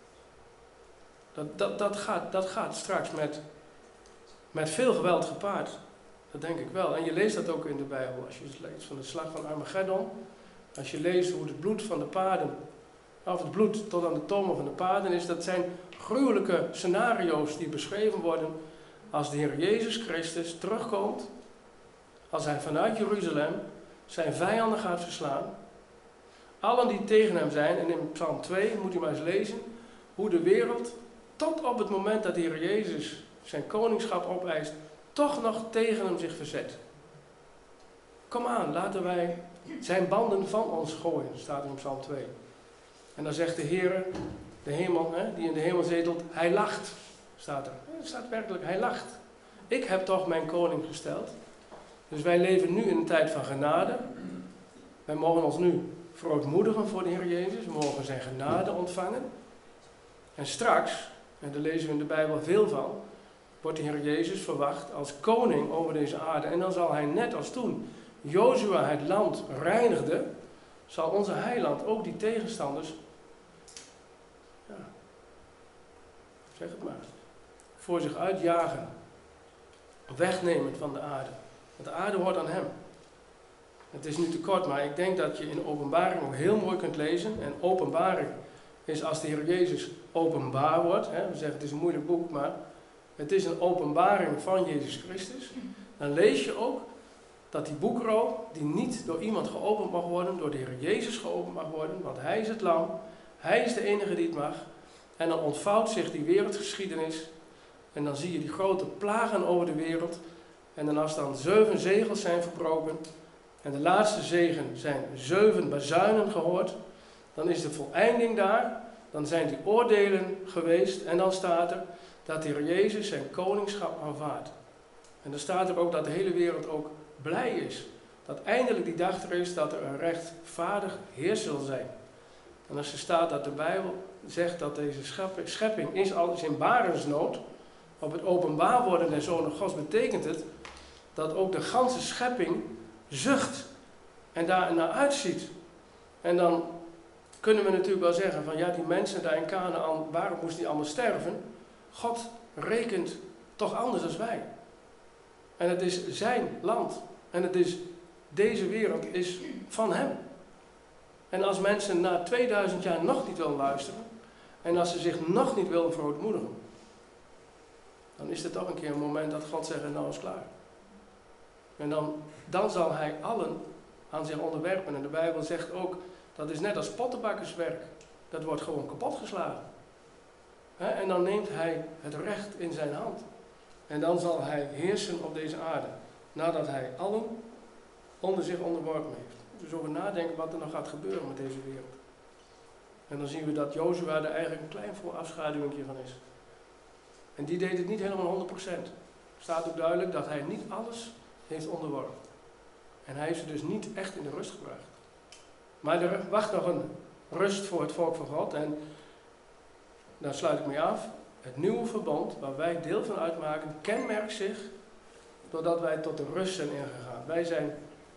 Dat, dat, dat, gaat, dat gaat straks met, met veel geweld gepaard. Dat denk ik wel. En je leest dat ook in de Bijbel. Als je leest van de slag van Armageddon. Als je leest hoe het bloed van de paarden, of het bloed tot aan de tomen van de paarden is. Dat zijn gruwelijke scenario's die beschreven worden als de Heer Jezus Christus terugkomt. Als hij vanuit Jeruzalem zijn vijanden gaat verslaan. Allen die tegen hem zijn. En in Psalm twee moet u maar eens lezen hoe de wereld tot op het moment dat de Heer Jezus zijn koningschap opeist, toch nog tegen hem zich verzet. Kom aan, laten wij zijn banden van ons gooien, staat in Psalm twee. En dan zegt de Heer, de hemel, hè, die in de hemel zetelt, hij lacht, staat er. Het staat werkelijk, hij lacht. Ik heb toch mijn koning gesteld. Dus wij leven nu in een tijd van genade. Wij mogen ons nu verootmoedigen voor de Heer Jezus. We mogen zijn genade ontvangen. En straks, en daar lezen we in de Bijbel veel van, wordt de Heer Jezus verwacht als koning over deze aarde. En dan zal hij net als toen Jozua het land reinigde, zal onze heiland ook die tegenstanders, ja, zeg het maar, voor zich uitjagen. Wegnemen van de aarde. Want de aarde hoort aan hem. Het is nu te kort, maar ik denk dat je in de openbaring ook heel mooi kunt lezen. En openbaring is als de Heer Jezus openbaar wordt. Hè, we zeggen het is een moeilijk boek, maar het is een openbaring van Jezus Christus. Dan lees je ook dat die boekrol, die niet door iemand geopend mag worden, door de Heer Jezus geopend mag worden, want hij is het lam, hij is de enige die het mag. En dan ontvouwt zich die wereldgeschiedenis en dan zie je die grote plagen over de wereld. En dan als dan zeven zegels zijn verbroken en de laatste zegen zijn zeven bazuinen gehoord, dan is de voleinding daar, dan zijn die oordelen geweest en dan staat er dat de Heer Jezus zijn koningschap aanvaardt. En dan staat er ook dat de hele wereld ook blij is. Dat eindelijk die dag er is dat er een rechtvaardig heer zal zijn. En als er staat dat de Bijbel zegt dat deze schepping is alles in barensnood, op het openbaar worden der zonen Gods betekent het dat ook de ganse schepping zucht en daar naar uitziet. En dan kunnen we natuurlijk wel zeggen van ja, die mensen daar in Canaan, waarom moesten die allemaal sterven? God rekent toch anders dan wij. En het is zijn land. En het is, deze wereld is van hem. En als mensen na tweeduizend jaar nog niet willen luisteren, en als ze zich nog niet willen verootmoedigen, dan is er toch een keer een moment dat God zegt, nou is klaar. En dan, dan zal hij allen aan zich onderwerpen. En de Bijbel zegt ook, dat is net als pottenbakkerswerk. Dat wordt gewoon kapotgeslagen. He, en dan neemt hij het recht in zijn hand. En dan zal hij heersen op deze aarde. Nadat hij allen onder zich onderworpen heeft. Dus over nadenken wat er nog gaat gebeuren met deze wereld. En dan zien we dat Jozua er eigenlijk een klein voorafschaduwing van is. En die deed het niet helemaal honderd procent. Er staat ook duidelijk dat hij niet alles heeft onderworpen. En hij heeft ze dus niet echt in de rust gebracht. Maar er wacht nog een rust voor het volk van God. En daar sluit ik mee af. Het nieuwe verbond, waar wij deel van uitmaken, kenmerkt zich doordat wij tot de rust zijn ingegaan. Wij zijn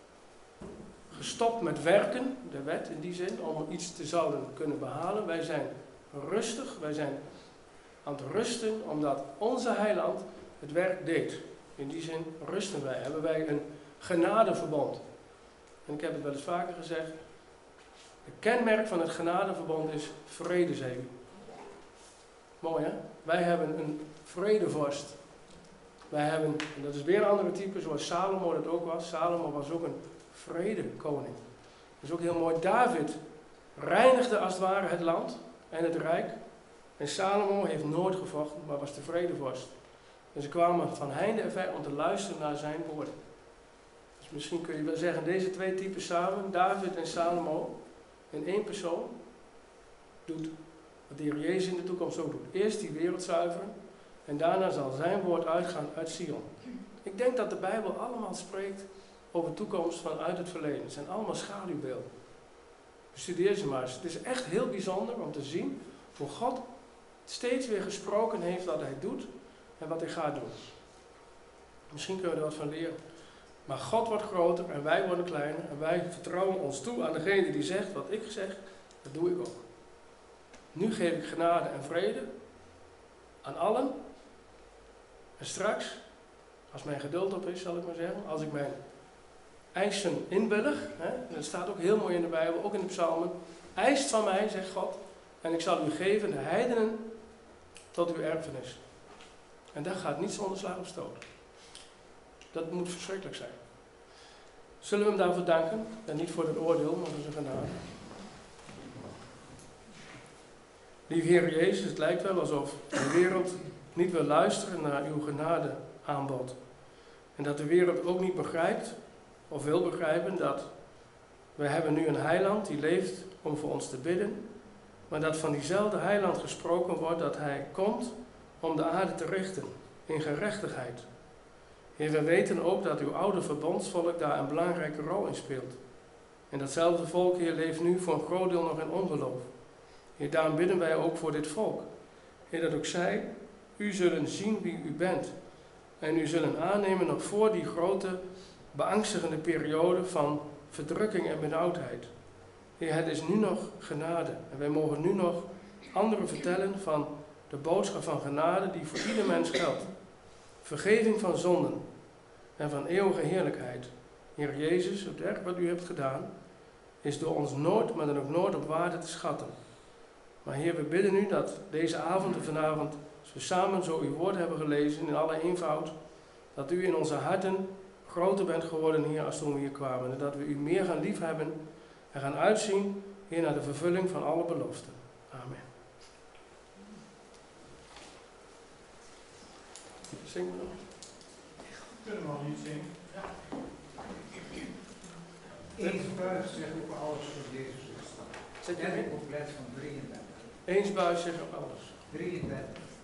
gestopt met werken, de wet in die zin, om iets te zouden kunnen behalen. Wij zijn rustig, wij zijn aan het rusten, omdat onze heiland het werk deed. In die zin rusten wij, hebben wij een genadeverbond. En ik heb het wel eens vaker gezegd, het kenmerk van het genadeverbond is vrede, zei u. Mooi hè? Wij hebben een vredevorst. Wij hebben, en dat is weer een andere type, zoals Salomo dat ook was. Salomo was ook een vredekoning. Dat is ook heel mooi. David reinigde als het ware het land en het rijk. En Salomo heeft nooit gevochten, maar was de vredevorst. En ze kwamen van heinde en ver om te luisteren naar zijn woorden. Dus misschien kun je wel zeggen, deze twee typen samen, David en Salomo, in één persoon, doet wat de Heer Jezus in de toekomst ook doet. Eerst die wereld zuiveren en daarna zal zijn woord uitgaan uit Sion. Ik denk dat de Bijbel allemaal spreekt over de toekomst vanuit het verleden. Het zijn allemaal schaduwbeelden. Bestudeer ze maar eens. Het is echt heel bijzonder om te zien hoe God steeds weer gesproken heeft wat hij doet en wat hij gaat doen. Misschien kunnen we er wat van leren. Maar God wordt groter en wij worden kleiner en wij vertrouwen ons toe aan degene die zegt wat ik zeg, dat doe ik ook. Nu geef ik genade en vrede aan allen. En straks, als mijn geduld op is, zal ik maar zeggen, als ik mijn eisen inwillig, hè, dat staat ook heel mooi in de Bijbel, ook in de psalmen, eist van mij, zegt God, en ik zal u geven de heidenen tot uw erfenis. En dat gaat niet zonder slag of stoot. Dat moet verschrikkelijk zijn. Zullen we hem daarvoor danken? En niet voor het oordeel, maar voor zijn genade. Lieve Heer Jezus, het lijkt wel alsof de wereld niet wil luisteren naar uw genade aanbod. En dat de wereld ook niet begrijpt, of wil begrijpen, dat wij hebben nu een heiland die leeft om voor ons te bidden. Maar dat van diezelfde heiland gesproken wordt dat hij komt om de aarde te richten in gerechtigheid. Heer, we weten ook dat uw oude verbondsvolk daar een belangrijke rol in speelt. En datzelfde volk, Heer, leeft nu voor een groot deel nog in ongeloof. Heer, daarom bidden wij ook voor dit volk. Heer, dat ook zij, u zullen zien wie u bent. En u zullen aannemen nog voor die grote, beangstigende periode van verdrukking en benauwdheid. Heer, het is nu nog genade. En wij mogen nu nog anderen vertellen van de boodschap van genade die voor ieder mens geldt. Vergeving van zonden en van eeuwige heerlijkheid. Heer Jezus, het werk wat u hebt gedaan, is door ons nooit, maar dan ook nooit op waarde te schatten. Maar Heer, we bidden u dat deze avond en vanavond, als we samen zo uw woord hebben gelezen in alle eenvoud, dat u in onze harten groter bent geworden, Heer, als toen we hier kwamen. En dat we u meer gaan liefhebben en gaan uitzien, Heer, naar de vervulling van alle beloften. Amen. Zingen we nog? Kunnen we al niet zingen? Ja. Eensbuis zegt ook alles voor Jezus Christus. Zet je Derde mee? couplet van drieëndertig. Eensbuis zegt alles. drieëndertig.